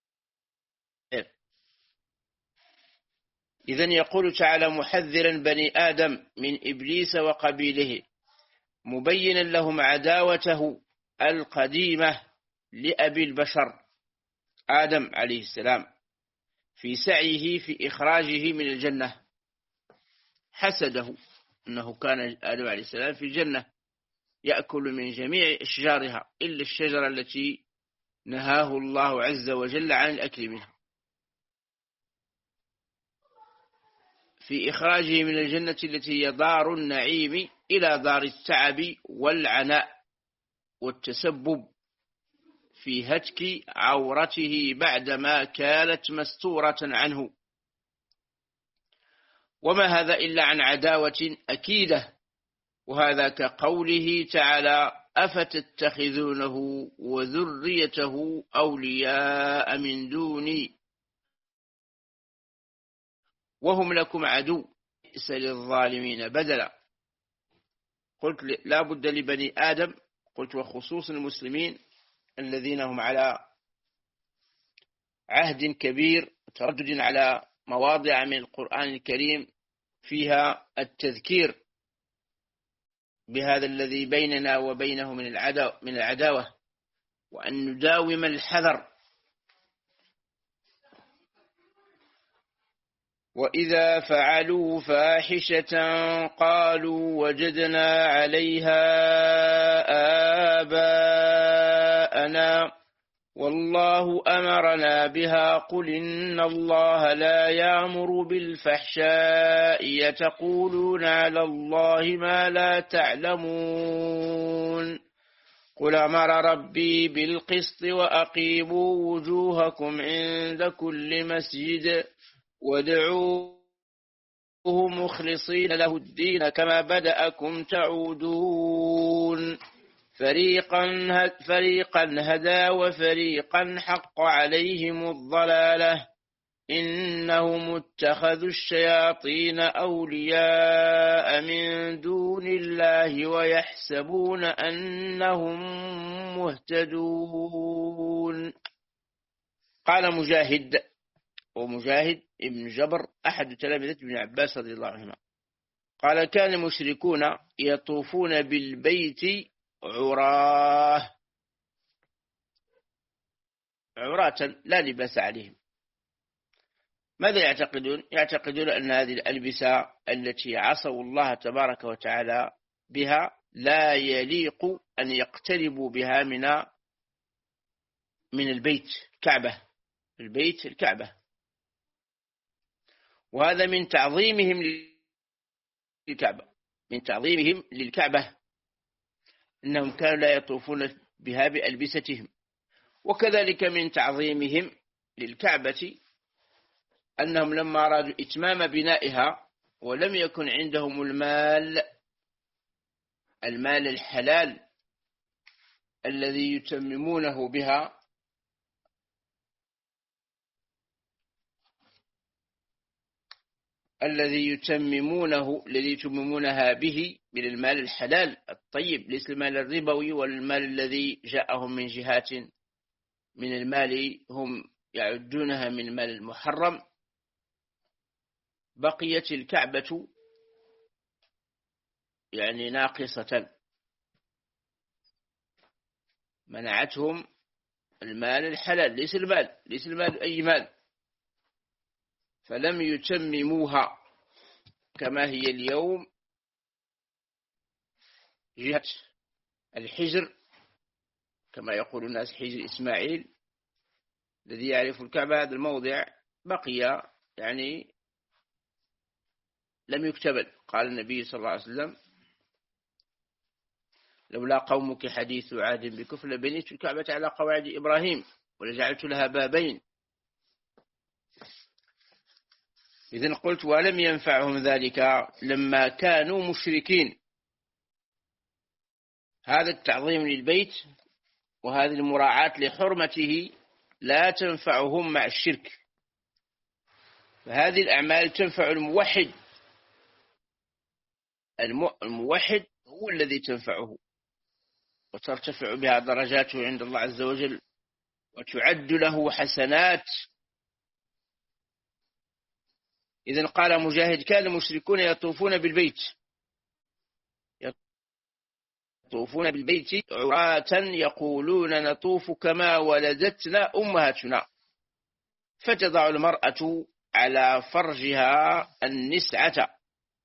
إذن يقول تعالى محذرا بني آدم من إبليس وقبيله، مبينا لهم عداوته القديمة لأبي البشر آدم عليه السلام في سعيه في إخراجه من الجنة. حسده أنه كان آدم عليه السلام في الجنة يأكل من جميع أشجارها إلا الشجرة التي نهاه الله عز وجل عن الأكل منها. في إخراجه من الجنة التي هي دار النعيم إلى دار التعب والعناء والتسبب في هتك عورته بعدما كانت مستورة عنه. وما هذا إلا عن عداوة أكيدة وهذا كقوله تعالى: أفتتخذونه وذريته أولياء من دوني وهم لكم عدو بئس للظالمين بدلا. قلت لا بد لبني آدم، قلت وخصوصا المسلمين الذين هم على عهد كبير تردد على مواضع من القرآن الكريم فيها التذكير بهذا الذي بيننا وبينه من العداوة، وأن نداوم الحذر. وإذا فعلوا فاحشة قالوا وجدنا عليها آباءنا والله أمرنا بها قل إن الله لا يأمر بالفحشاء يتقولون على الله ما لا تعلمون قل أمر ربي بالقسط وأقيموا وجوهكم عند كل مسجد وادعوه مخلصين له الدين كما بدأكم تعودون فريقا هدى وفريقا حق عليهم الضلالة إنهم اتخذوا الشياطين أولياء من دون الله ويحسبون أنهم مهتدون. قال مجاهد، ومجاهد ابن جبر أحد تلامذة ابن عباس رضي الله عنهما، قال: كان المشركون يطوفون بالبيت عراة لا لباس عليهم. ماذا يعتقدون؟ يعتقدون أن هذه الألبسة التي عصوا الله تبارك وتعالى بها لا يليق أن يقتربوا بها من البيت الكعبة، وهذا من تعظيمهم للكعبة، إنهم كانوا لا يطوفون بها بألبستهم. وكذلك من تعظيمهم للكعبة أنهم لما أرادوا إتمام بنائها ولم يكن عندهم المال الحلال الذي يتممونه بها، الذي يتممونها به من المال الحلال الطيب، ليس المال الربوي والمال الذي جاءهم من جهات من المال هم يعدونها من المال المحرم. بقيت الكعبة يعني ناقصة، منعتهم المال الحلال، ليس المال أي مال، فلم يتمموها كما هي اليوم. جهة الحجر كما يقول الناس، حجر إسماعيل الذي يعرف الكعبة، هذا الموضع بقي يعني لم يكتمل. قال النبي صلى الله عليه وسلم: لولا قومك حديث عهد بكفر لبنيت الكعبة على قواعد إبراهيم ولجعلت لها بابين. إذن قلت: ولم ينفعهم ذلك لما كانوا مشركين. هذا التعظيم للبيت وهذه المراعاة لحرمته لا تنفعهم مع الشرك، فهذه الأعمال تنفع الموحد. الموحد هو الذي تنفعه وترتفع بها درجاته عند الله عز وجل وتعد له حسنات. إذن قال مجاهد: كان المشركون يطوفون بالبيت عراة يقولون نطوف كما ولدتنا أمهاتنا، فتضع المرأة على فرجها النسعة،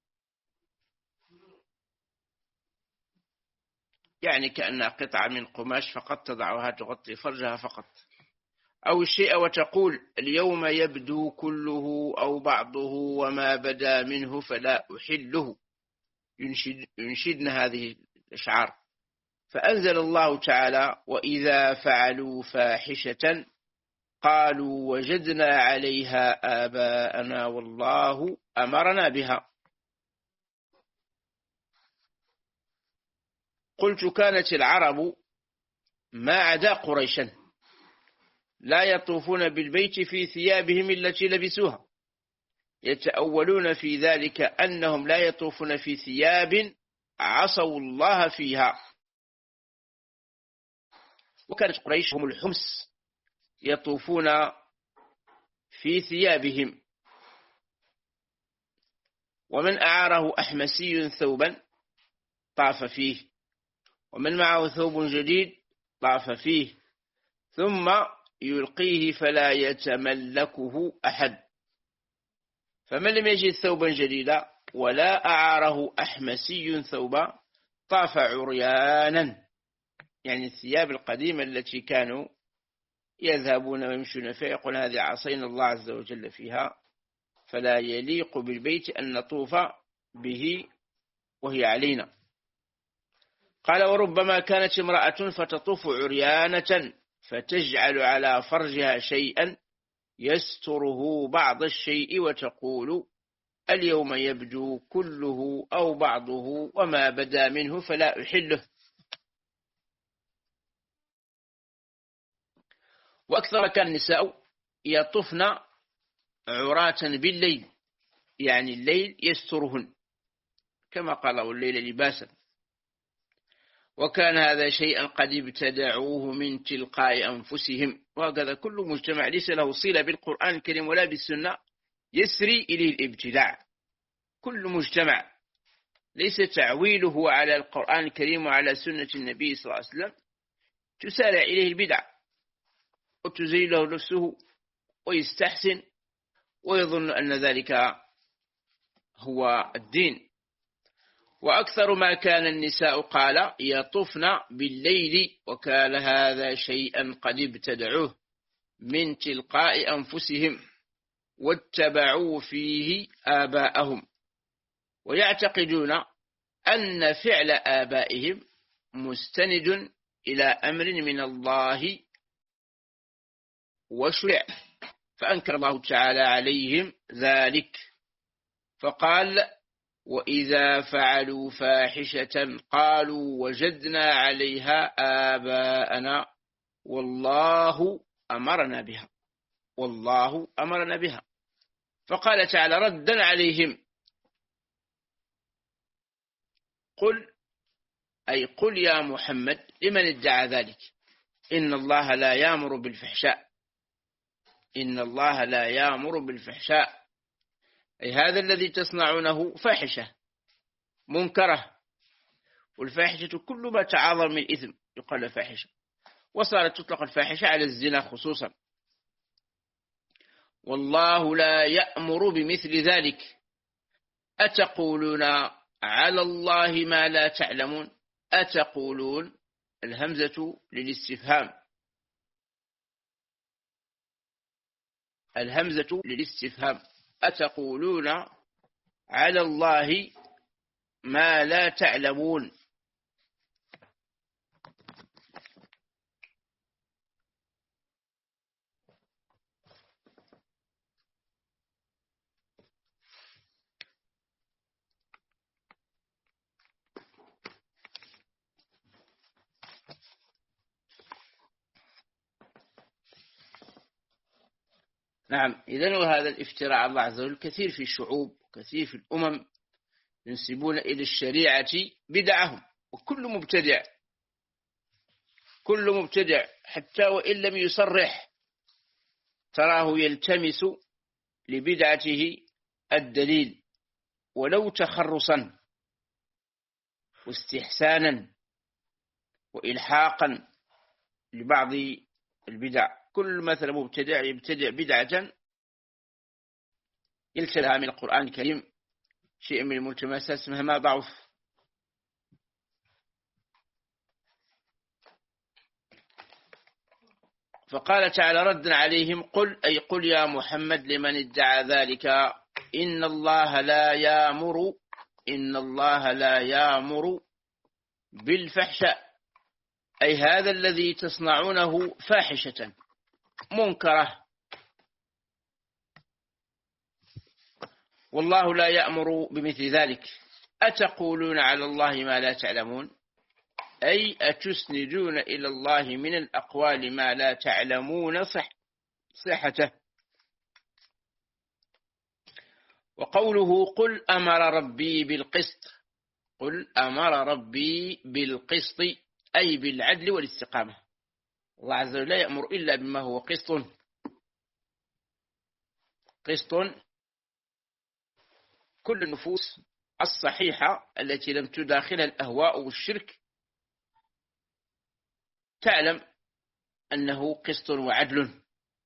يعني كأنها قطعة من قماش فقط تضعها تغطي فرجها فقط، أو الشيء وتقول اليوم يبدو كله أو بعضه وما بدا منه فلا أحله، ينشدن هذه الأشعار. فأنزل الله تعالى: وإذا فعلوا فاحشة قالوا وجدنا عليها آباءنا والله أمرنا بها. قلت كانت العرب ما عدا قريشا لا يطوفون بالبيت في ثيابهم التي لبسوها، يتأولون في ذلك أنهم لا يطوفون في ثياب عصوا الله فيها. وكانت قريش هم الحمس يطوفون في ثيابهم. ومن أعاره أحمسي ثوبا طاف فيه، ومن معه ثوب جديد طاف فيه، ثم يلقيه فلا يتملكه أحد. فمن لم يجد ثوبا جديدا ولا أعاره أحمسي ثوبا طاف عريانا، يعني الثياب القديمة التي كانوا يذهبون ويمشون فيها، يقول هذه عصينا الله عز وجل فيها فلا يليق بالبيت أن نطوف به وهي علينا. قال وربما كانت امرأة فتطوف عريانة فتجعل على فرجها شيئا يستره بعض الشيء وتقول اليوم يبدو كله أو بعضه وما بدا منه فلا أحله. وأكثر كان النساء يطفن عراة بالليل، يعني الليل يسترهن كما قالوا الليل لباسا. وكان هذا شيئا قد ابتدعوه من تلقاء أنفسهم. وهكذا كل مجتمع ليس له صلة بالقرآن الكريم ولا بالسنة يسري إليه الابتداع. كل مجتمع ليس تعويله على القرآن الكريم وعلى سنة النبي صلى الله عليه وسلم تسارع إليه البدع وتزين له نفسه ويستحسن ويظن أن ذلك هو الدين. وأكثر ما كان النساء قال يطفن بالليل، وكان هذا شيئا قد ابتدعوه من تلقاء أنفسهم واتبعوا فيه آباءهم، ويعتقدون أن فعل آبائهم مستند إلى أمر من الله وشرع، فأنكر الله تعالى عليهم ذلك فقال وإذا فعلوا فاحشة قالوا وجدنا عليها آباءنا والله أمرنا بها، والله أمرنا بها. فقال تعالى ردا عليهم قل، أي قل يا محمد لمن ادعى ذلك إن الله لا يأمر بالفحشاء، إن الله لا يأمر بالفحشاء، أي هذا الذي تصنعونه فاحشة منكرة، والفاحشة كل ما تعاظم من الإثم يقال فاحشة، وصارت تطلق الفاحشة على الزنا خصوصا. والله لا يأمر بمثل ذلك أتقولون على الله ما لا تعلمون. أتقولون الهمزة للاستفهام، الهمزة للاستفهام، أتقولون على الله ما لا تعلمون. نعم، إذن وهذا الافتراء على الله عز وجل كثير في الشعوب وكثير في الأمم ينسبون إلى الشريعة بدعهم. وكل مبتدع، كل مبتدع حتى وإن لم يصرح تراه يلتمس لبدعته الدليل ولو تخرصا واستحسانا وإلحاقا لبعض البدع. كل مثل مبتدع يبتدع بدعة يلتلها من القرآن الكريم شيء من الملتمسات مهما ضعف. فقال تعالى ردا عليهم قل، أي قل يا محمد لمن ادعى ذلك إن الله لا يأمر، إن الله لا يأمر بالفحشاء، أي هذا الذي تصنعونه فاحشة منكرة. والله لا يأمر بمثل ذلك. أتقولون على الله ما لا تعلمون. أي أتسندون إلى الله من الأقوال ما لا تعلمون صحته. وقوله قل أمر ربي بالقسط، قل أمر ربي بالقسط أي بالعدل والاستقامة. الله عز وجل لا يأمر إلا بما هو قسط. قسط كل النفوس الصحيحة التي لم تداخلها الأهواء والشرك تعلم أنه قسط وعدل.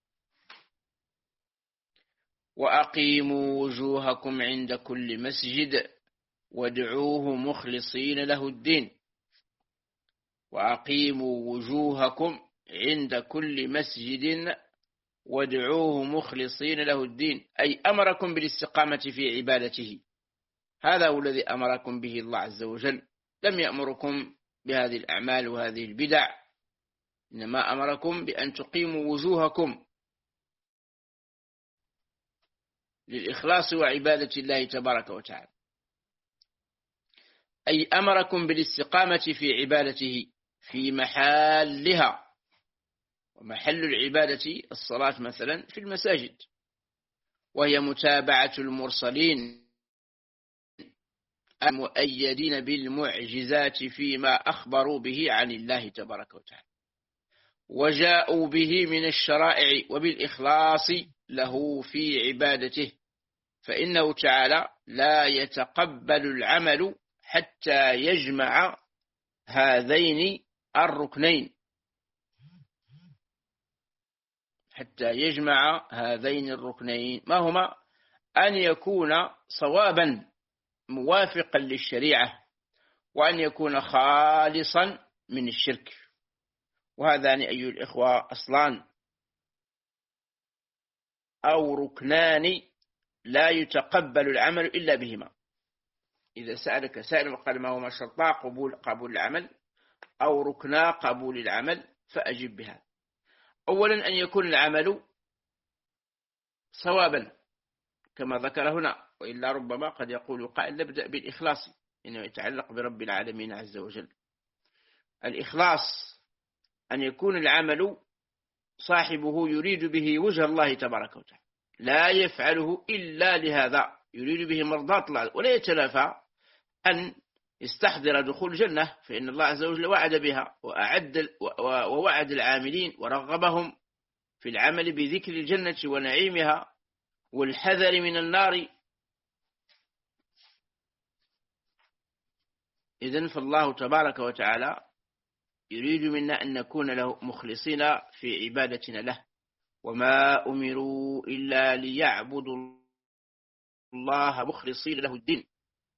وأقيموا وجوهكم عند كل مسجد وادعوه مخلصين له الدين. وأقيموا وجوهكم عند كل مسجد وادعوه مخلصين له الدين، أي أمركم بالاستقامة في عبادته. هذا هو الذي أمركم به الله عز وجل، لم يأمركم بهذه الأعمال وهذه البدع، إنما أمركم بأن تقيموا وجوهكم للإخلاص وعبادة الله تبارك وتعالى، أي أمركم بالاستقامة في عبادته في محلها. ومحل العبادة الصلاة مثلا في المساجد، وهي متابعة المرسلين المؤيدين بالمعجزات فيما أخبروا به عن الله تبارك وتعالى وجاءوا به من الشرائع، وبالإخلاص له في عبادته، فإنه تعالى لا يتقبل العمل حتى يجمع هذين الركنين، حتى يجمع هذين الركنين. ما هما؟ أن يكون صوابا موافقا للشريعة، وأن يكون خالصا من الشرك. وهذان أيها الإخوة أصلان أو ركنان لا يتقبل العمل إلا بهما. إذا سألك سائل وقال ما هما شرطا قبول العمل أو ركنا قبول العمل فأجب بها. أولا أن يكون العمل صوابا كما ذكر هنا، وإلا ربما قد يقول قائل نبدأ بالإخلاص، إنه يتعلق برب العالمين عز وجل. الإخلاص أن يكون العمل صاحبه يريد به وجه الله تبارك وتعالى، لا يفعله إلا لهذا، يريد به مرضاة الله، ولا يتلافى أن يستحضر دخول الجنة، فإن الله عز وجل وعد بها ووعد العاملين ورغبهم في العمل بذكر الجنة ونعيمها والحذر من النار. إذن فالله تبارك وتعالى يريد منا أن نكون له مخلصين في عبادتنا له. وما أمروا إلا ليعبدوا الله مخلصين له الدين،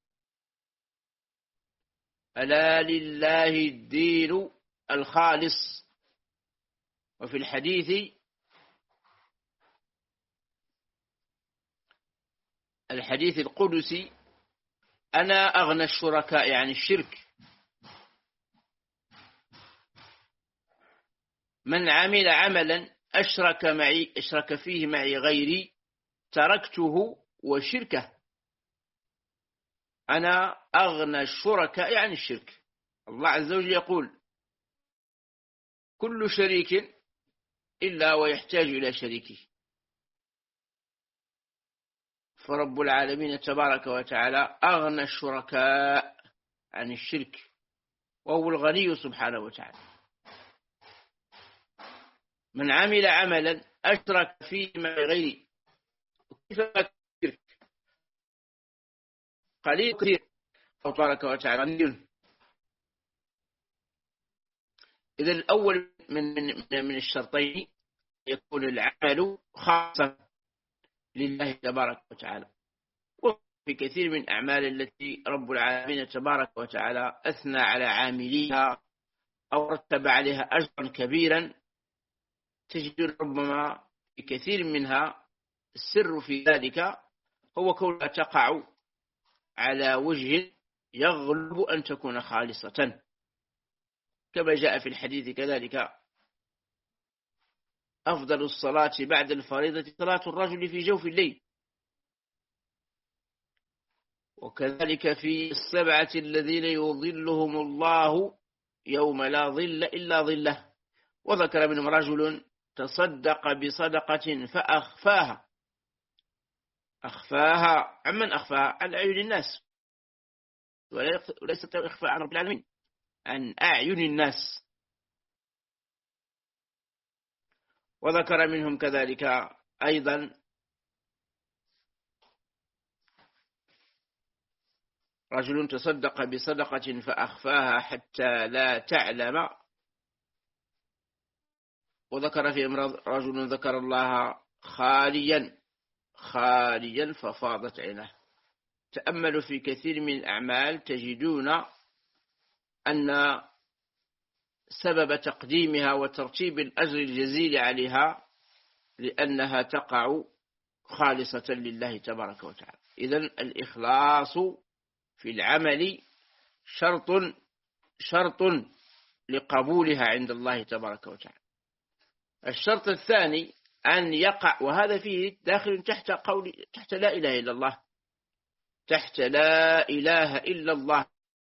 ألا لله الدين الخالص. وفي الحديث القدسي أنا أغنى الشركاء عن الشرك، من عمل عملا أشرك فيه معي غيري تركته وشركه. أنا أغنى الشركاء عن الشرك. الله عز وجل يقول كل شريك إلا ويحتاج إلى شريكه، فرب العالمين تبارك وتعالى أغنى الشركاء عن الشرك، وهو الغني سبحانه وتعالى. من عمل عملا أشرك فيه مع غيري، كيف الشرك؟ قليل كثير، تبارك وتعالى غني. إذا الأول من الشرطين يكون العمل خاصا لله تبارك وتعالى. وفي كثير من الأعمال التي رب العالمين تبارك وتعالى أثنى على عامليها أو رتب عليها أجرا كبيرا، تجد ربما في كثير منها السر في ذلك هو كونها تقع على وجه يغلب أن تكون خالصة، كما جاء في الحديث كذلك أفضل الصلاة بعد الفريضة صلاة الرجل في جوف الليل. وكذلك في 7 الذين يظلهم الله يوم لا ظل إلا ظله. وذكر منهم رجل تصدق بصدقة فأخفاها. أخفاها عمن أخفاها؟ عن أعين الناس، وليس إخفاء عن رب العالمين، عن أعين الناس. وذكر منهم كذلك أيضا رجل تصدق بصدقة فأخفاها حتى لا تعلم. وذكر في رجل ذكر الله خاليا ففاضت عينه. تأملوا في كثير من الأعمال تجدون أن سبب تقديمها وترتيب الأجر الجزيل عليها لأنها تقع خالصة لله تبارك وتعالى. إذن الإخلاص في العمل شرط لقبولها عند الله تبارك وتعالى. الشرط الثاني أن يقع، وهذا فيه داخل تحت لا إله إلا الله، تحت لا إله إلا الله.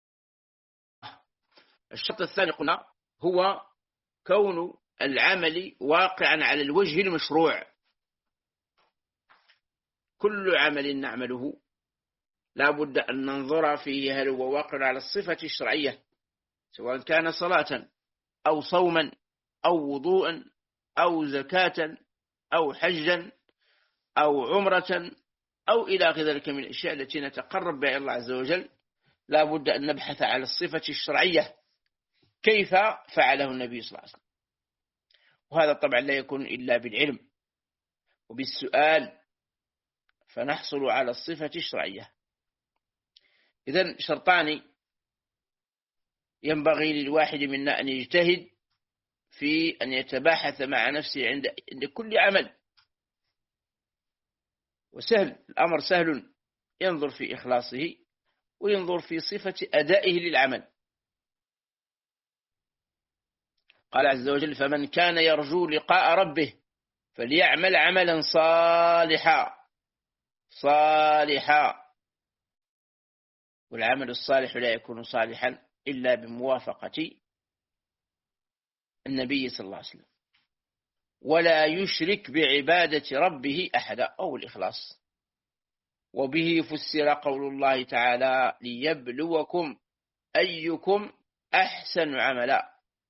الشرط الثاني قلنا هو كون العمل واقعا على الوجه المشروع. كل عمل نعمله لا بد أن ننظر فيه هل هو واقع على الصفة الشرعية، سواء كان صلاة أو صوما أو وضوءا أو زكاة أو حجا أو عمرة أو إلى غير ذلك من الأشياء التي نتقرب بها الله عز وجل. لا بد أن نبحث على الصفة الشرعية كيف فعله النبي صلى الله عليه وسلم. وهذا طبعا لا يكون إلا بالعلم وبالسؤال، فنحصل على الصفة الشرعية. إذن شرطان ينبغي للواحد منا أن يجتهد في أن يتباحث مع نفسه عند كل عمل. وسهل الأمر، سهل، ينظر في إخلاصه وينظر في صفة أدائه للعمل. قال عز وجل: فمن كان يرجو لقاء ربه فليعمل عملا صالحا. والعمل الصالح لا يكون صالحا إلا بموافقة النبي صلى الله عليه وسلم، ولا يشرك بعبادة ربه أحدا، أو الإخلاص. وبه فسر قول الله تعالى: ليبلوكم أيكم أحسن عملا.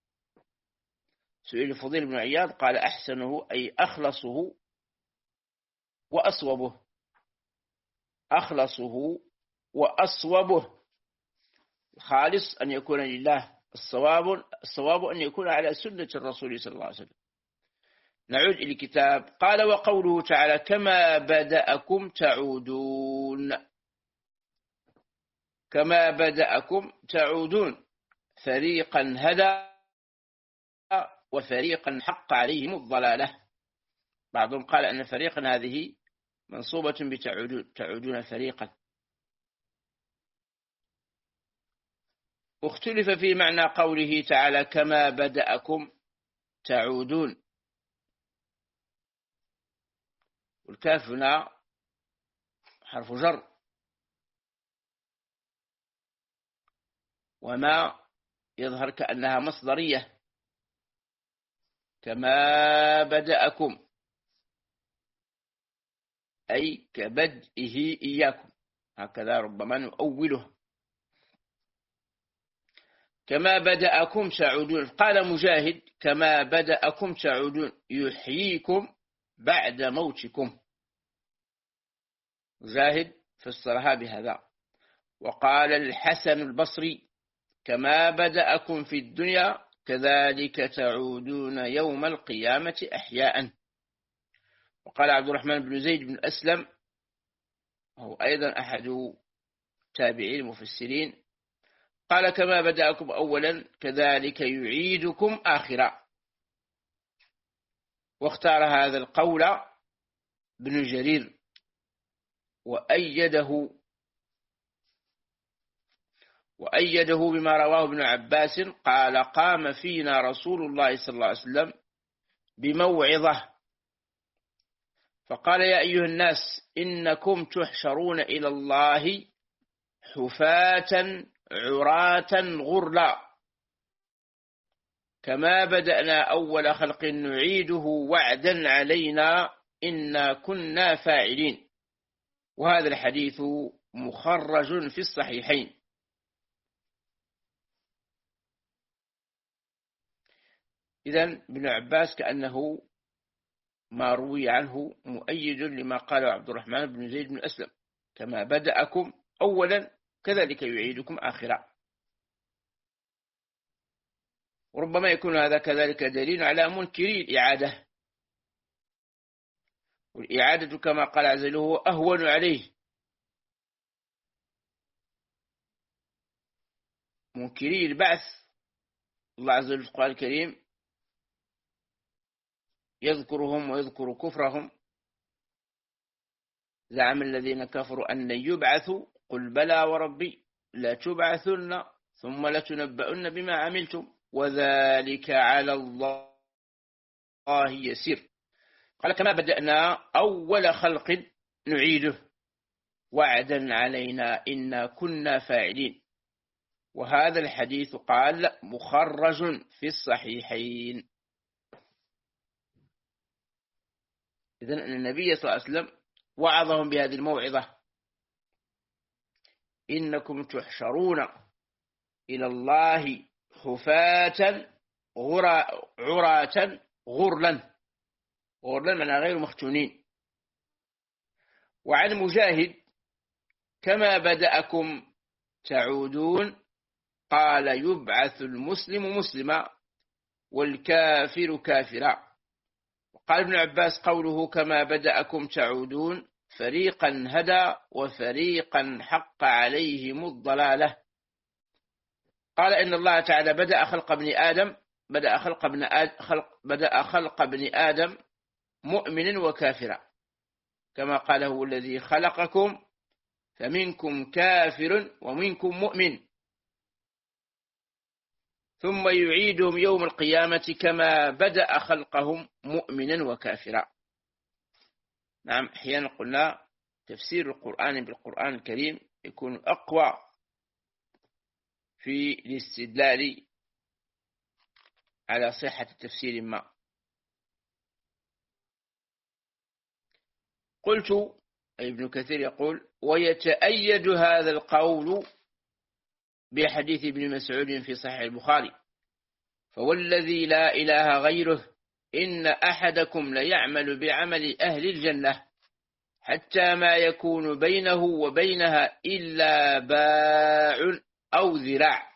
سئل الفضيل بن عياض قال: أحسنه أي أخلصه وأصوبه. أخلصه وأصوبه. الخالص أن يكون لله، الصواب أن يكون على سنة الرسول صلى الله عليه وسلم. نعود إلى الكتاب. قال: وقوله تعالى: كما بدأكم تعودون. كما بدأكم تعودون، فريقا هدى وفريقا حق عليهم الضلالة. بعضهم قال أن فريقا هذه منصوبة تعودون فريقا. اختلف في معنى قوله تعالى: كما بدأكم تعودون. والكاف هنا حرف جر، وما يظهر كأنها مصدرية. كما بدأكم أي كبدئه إياكم، هكذا ربما نؤوله. كما بدأكم تعودون. قال مجاهد: كما بدأكم تعودون يحييكم بعد موتكم. مجاهد فسرها بهذا. وقال الحسن البصري: كما بدأكم في الدنيا كذلك تعودون يوم القيامة أحياء. وقال عبد الرحمن بن زيد بن أسلم، وهو أيضا أحد تابعي المفسرين، قال: كما بدأكم أولا كذلك يعيدكم آخرا. واختار هذا القول ابن جرير وأيده بما رواه ابن عباس قال: قام فينا رسول الله صلى الله عليه وسلم بموعظة فقال: يا أيها الناس إنكم تحشرون إلى الله حفاة عراة غرلا كما بدأنا أول خلق نعيده وعدا علينا إنا كنا فاعلين. وهذا الحديث مخرج في الصحيحين. إذن ابن عباس كأنه ما روي عنه مؤيد لما قاله عبد الرحمن بن زيد بن أسلم: كما بدأكم أولا كذلك يعيدكم آخرا. وربما يكون هذا كذلك دليل على منكري الإعادة، والإعادة كما قال عز وجل هو أهون عليه. منكري البعث الله عز وجل في القرآن الكريم يذكرهم ويذكر كفرهم: زعم الذين كفروا أن يبعثوا قل بلى وربي لتبعثن ثم لتنبؤن بما عملتم وذلك على الله يسير. قال: كما بدأنا أول خلق نعيده وعدا علينا إنا كنا فاعلين. وهذا الحديث قال مخرج في الصحيحين. إذن النبي صلى الله عليه وسلم وعظهم بهذه الموعظة: إنكم تحشرون إلى الله حفاة عراة غرلا. غرلا معنى غير مختونين. وعن مجاهد: كما بدأكم تعودون. قال: يبعث المسلم مسلما والكافر كافرا. وقال ابن عباس: قوله كما بدأكم تعودون فريقا هدى وفريقا حق عليهم الضلالة. قال: إن الله تعالى بدأ خلق ابن آدم مؤمنا وكافرا، كما قال: هو الذي خلقكم فمنكم كافر ومنكم مؤمن، ثم يعيدهم يوم القيامة كما بدأ خلقهم مؤمنا وكافرا. نعم، أحيانا قلنا تفسير القرآن بالقرآن الكريم يكون أقوى في الاستدلال على صحة تفسير ما. قلت: ابن كثير يقول: ويتأيد هذا القول بحديث ابن مسعود في صحيح البخاري: فوالذي لا إله غيره إن أحدكم ليعمل بعمل أهل الجنة حتى ما يكون بينه وبينها إلا باع أو ذراع.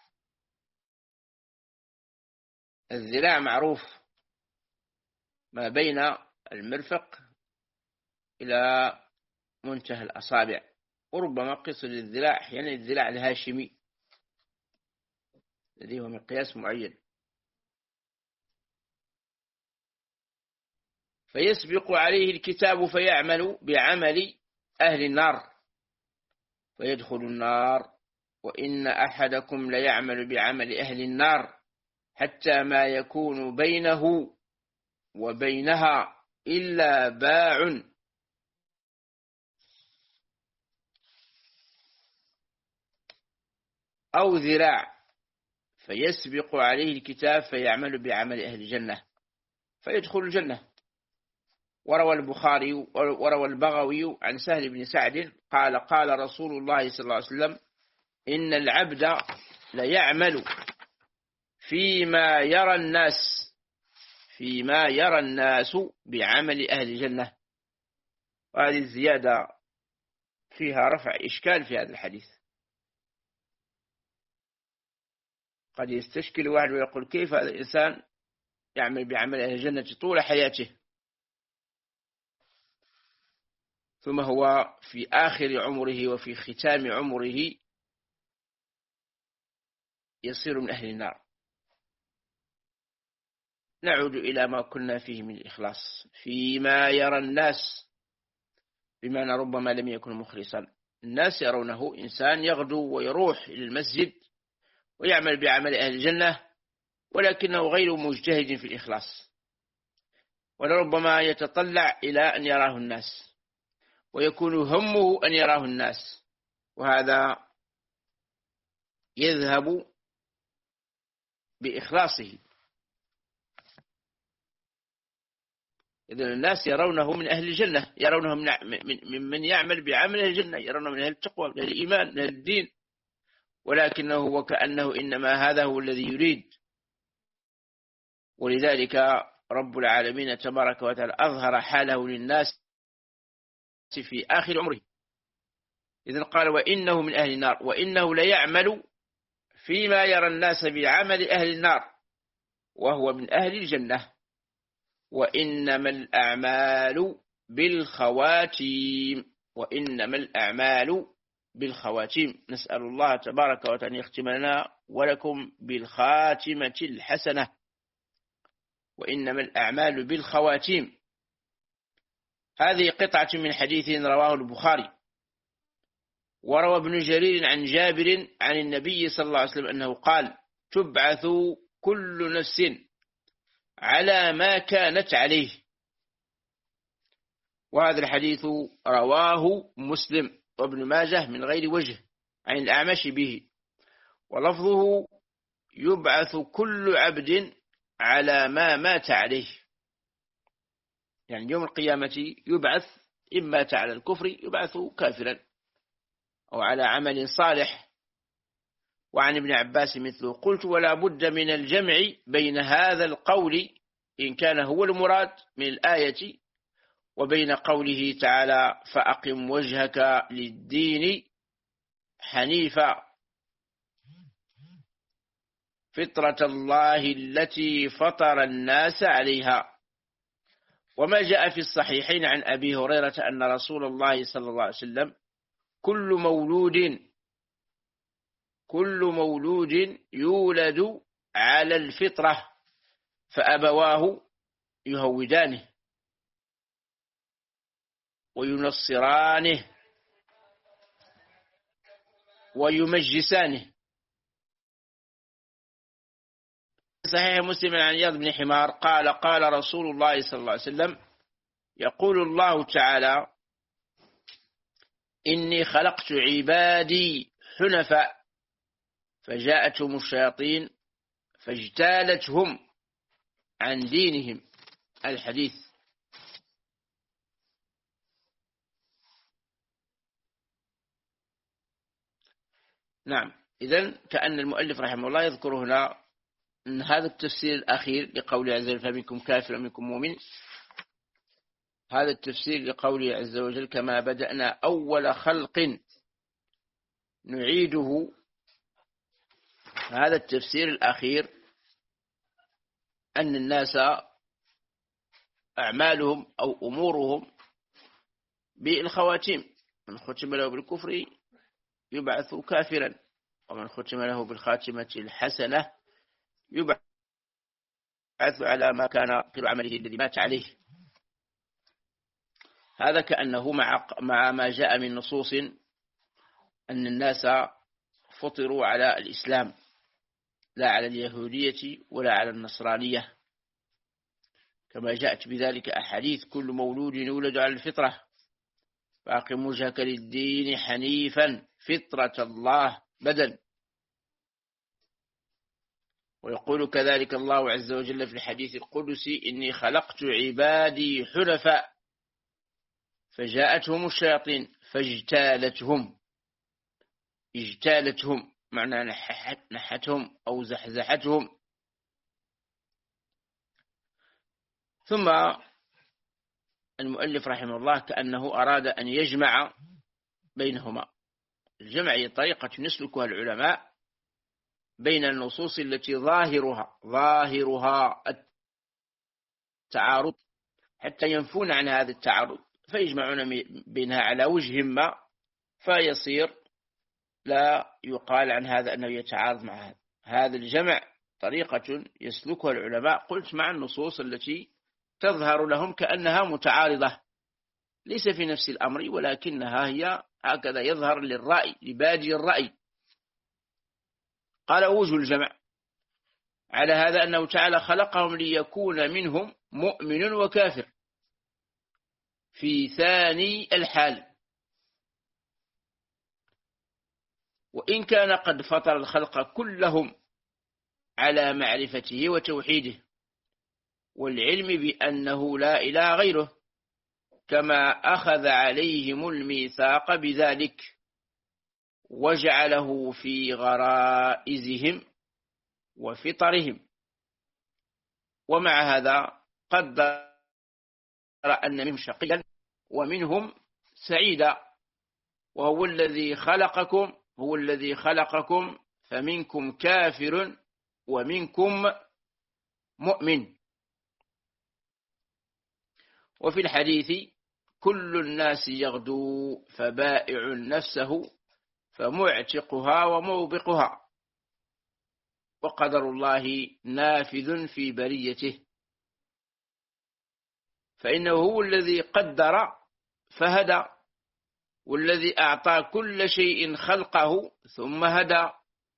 الذراع معروف ما بين المرفق إلى منتهى الأصابع، وربما قصد الذراع أحيانا الذراع الهاشمي الذي هو مقياس معين. فيسبق عليه الكتاب فيعمل بعمل أهل النار فيدخل النار، وإن أحدكم ليعمل بعمل أهل النار حتى ما يكون بينه وبينها إلا باع أو ذراع، فيسبق عليه الكتاب فيعمل بعمل أهل الجنة فيدخل الجنة. وروى البخاري وروى البغوي عن سهل بن سعد قال: قال رسول الله صلى الله عليه وسلم: إن العبد ليعمل فيما يرى الناس بعمل أهل الجنة. وهذه الزيادة فيها رفع إشكال في هذا الحديث. قد يستشكل واحد ويقول: كيف هذا الإنسان يعمل بعمل أهل الجنة طول حياته ثم هو في آخر عمره وفي ختام عمره يصير من أهل النار؟ نعود إلى ما كنا فيه من الإخلاص. فيما يرى الناس بمعنى ربما لم يكن مخلصا. الناس يرونه إنسان يغدو ويروح إلى المسجد ويعمل بعمل أهل الجنة ولكنه غير مجتهد في الإخلاص، ولربما يتطلع إلى أن يراه الناس ويكون همه أن يراه الناس، وهذا يذهب بإخلاصه إذن الناس يرونه من أهل الجنة، يرونه من يعمل بعمل الجنة، يرونه من أهل التقوى، من أهل الإيمان، من أهل الدين، ولكنه وكأنه إنما هذا هو الذي يريد. ولذلك رب العالمين تبارك وتعالى أظهر حاله للناس في آخر عمره، إذن قال وإنه من أهل النار وإنه ليعمل فيما يرى الناس بعمل أهل النار وهو من أهل الجنة، وإنما الأعمال بالخواتيم، وإنما الأعمال بالخواتيم. نسأل الله تبارك وتعالى أن يختم لنا ولكم بالخاتمة الحسنة. وإنما الأعمال بالخواتيم، هذه قطعة من حديث رواه البخاري. وروى ابن جرير عن جابر عن النبي صلى الله عليه وسلم أنه قال تبعث كل نفس على ما كانت عليه. وهذا الحديث رواه مسلم وابن ماجه من غير وجه عن الأعمش به، ولفظه يبعث كل عبد على ما مات عليه، يعني يوم القيامة يبعث إن مات على الكفر يبعث كافرا أو على عمل صالح. وعن ابن عباس مثله قلت ولا بد من الجمع بين هذا القول إن كان هو المراد من الآية وبين قوله تعالى فأقم وجهك للدين حنيفا فطرة الله التي فطر الناس عليها. وما جاء في الصحيحين عن أبي هريرة أن رسول الله صلى الله عليه وسلم كل مولود يولد على الفطرة فأبواه يهودانه وينصرانه ويمجسانه. صحيح مسلم عن عياض بن حمار قال قال رسول الله صلى الله عليه وسلم يقول الله تعالى إني خلقت عبادي حنفاء فجاءتهم الشياطين فاجتالتهم عن دينهم. الحديث. نعم، إذن كأن المؤلف رحمه الله يذكر هنا أن هذا التفسير الأخير لقوله عز وجل فمنكم كافر ومنكم مؤمن، هذا التفسير لقوله عز وجل كما بدأنا أول خلق نعيده، هذا التفسير الأخير أن الناس أعمالهم أو أمورهم بالخواتيم، من ختم له بالكفر يبعث كافرا، ومن ختم له بالخاتمة الحسنة يبعث على ما كان في عمله الذي مات عليه. هذا كأنه مع ما جاء من نصوص أن الناس فطروا على الإسلام لا على اليهودية ولا على النصرانية، كما جاءت بذلك أحاديث كل مولود يولد على الفطرة فأقم وجهك للدين حنيفا فطرة الله بدل. ويقول كذلك الله عز وجل في الحديث القدسي إني خلقت عبادي حنفاء فجاءتهم الشياطين فاجتالتهم، اجتالتهم معنى نحتهم أو زحزحتهم. ثم المؤلف رحمه الله كأنه أراد أن يجمع بينهما. الجمع هي طريقة يسلكها العلماء بين النصوص التي ظاهرها التعارض حتى ينفون عن هذا التعارض، فيجمعون بينها على وجه ما فيصير لا يقال عن هذا أنه يتعارض مع هذا. هذا الجمع طريقة يسلكها العلماء قلت مع النصوص التي تظهر لهم كأنها متعارضة، ليس في نفس الأمر ولكنها هي هكذا يظهر للرأي لبادي الرأي. قال وجه الجمع على هذا أنه تعالى خلقهم ليكون منهم مؤمن وكافر في ثاني الحال، وإن كان قد فطر الخلق كلهم على معرفته وتوحيده والعلم بأنه لا إله غيره، كما أخذ عليهم الميثاق بذلك وجعله في غرائزهم وفطرهم. ومع هذا قدر أن منهم شقيا ومنهم سعيدا، وهو الذي خلقكم، هو الذي خلقكم فمنكم كافر ومنكم مؤمن. وفي الحديث كل الناس يغدو فبائع نفسه فمعتقها وموبقها، وقدر الله نافذ في بريته، فإنه هو الذي قدر فهدى، والذي أعطى كل شيء خلقه ثم هدى.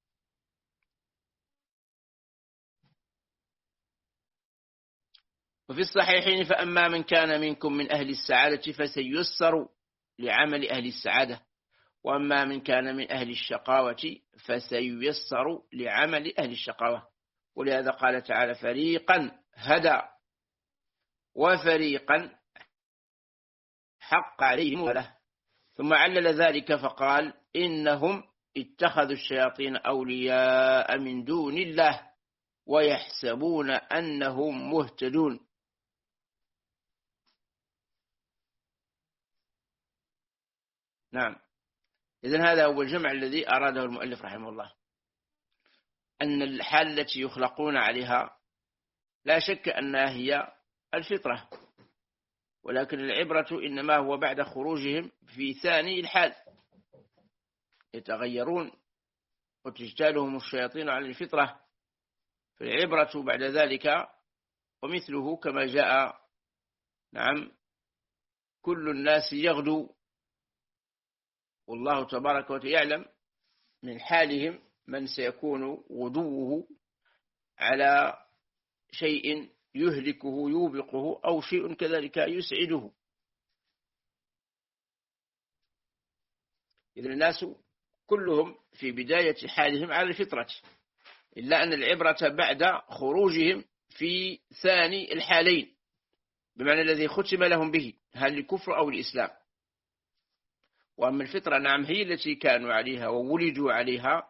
وفي الصحيحين فأما من كان منكم من أهل السعادة فسييسر لعمل أهل السعادة، وأما من كان من أهل الشقاوة فسييسر لعمل أهل الشقاوة. ولهذا قال تعالى فريقا هدى وفريقا حق عليهم له. ثم علل ذلك فقال إنهم اتخذوا الشياطين أولياء من دون الله ويحسبون أنهم مهتدون. نعم، إذن هذا هو الجمع الذي أراده المؤلف رحمه الله، أن الحال التي يخلقون عليها لا شك أنها هي الفطرة، ولكن العبرة إنما هو بعد خروجهم في ثاني الحال، يتغيرون وتجتالهم الشياطين على الفطرة، فالعبرة بعد ذلك. ومثله كما جاء نعم كل الناس يغدو، والله تبارك وتعالى يعلم من حالهم من سيكون غدوه على شيء يهلكه يوبقه أو شيء كذلك يسعده. إذن الناس كلهم في بداية حالهم على الفطرة، إلا أن العبرة بعد خروجهم في ثاني الحالين، بمعنى الذي ختم لهم به، هل الكفر أو الإسلام. وأما الفطرة نعم هي التي كانوا عليها وولدوا عليها.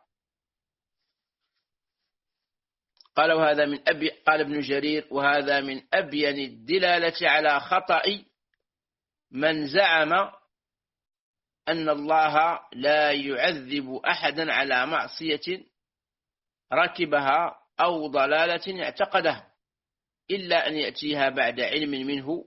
قال ابن جرير وهذا من أبين الدلالة على خطأ من زعم أن الله لا يعذب أحدا على معصية ركبها أو ضلالة اعتقدها، إلا أن يأتيها بعد علم منه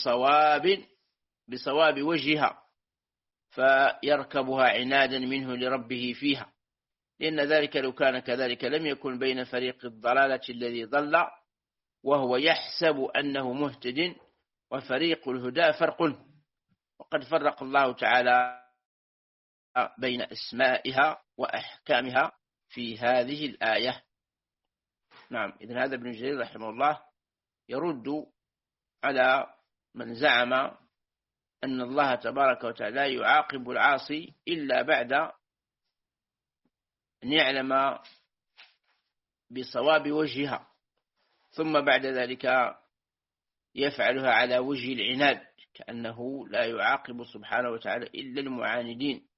بصواب وجهها فيركبها عنادا منه لربه فيها، لأن ذلك لو كان كذلك لم يكن بين فريق الضلالة الذي ضل وهو يحسب أنه مهتد وفريق الهدى فرق. وقد فرق الله تعالى بين أسمائها وأحكامها في هذه الآية. نعم، إذن هذا ابن جرير رحمه الله يرد على من زعم أن الله تبارك وتعالى يعاقب العاصي إلا بعد أن يعلم بصواب وجهها، ثم بعد ذلك يفعلها على وجه العناد، كأنه لا يعاقب سبحانه وتعالى إلا المعاندين.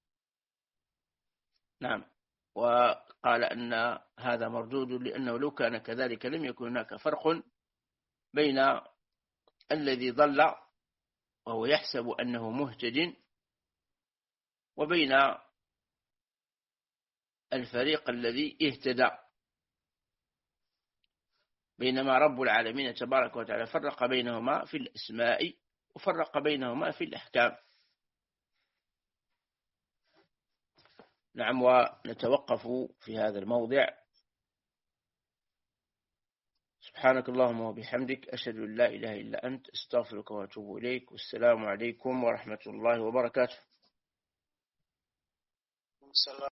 نعم، وقال أن هذا مردود لأنه لو كان كذلك لم يكن هناك فرق بين الذي ضل وهو يحسب أنه مهتد وبين الفريق الذي اهتدى، بينما رب العالمين تبارك وتعالى فرق بينهما في الأسماء وفرق بينهما في الأحكام. نعم، ونتوقف في هذا الموضع. سبحانك اللهم وبحمدك أشهد أن لا إله إلا أنت أستغفرك وأتوب إليك، والسلام عليكم ورحمة الله وبركاته.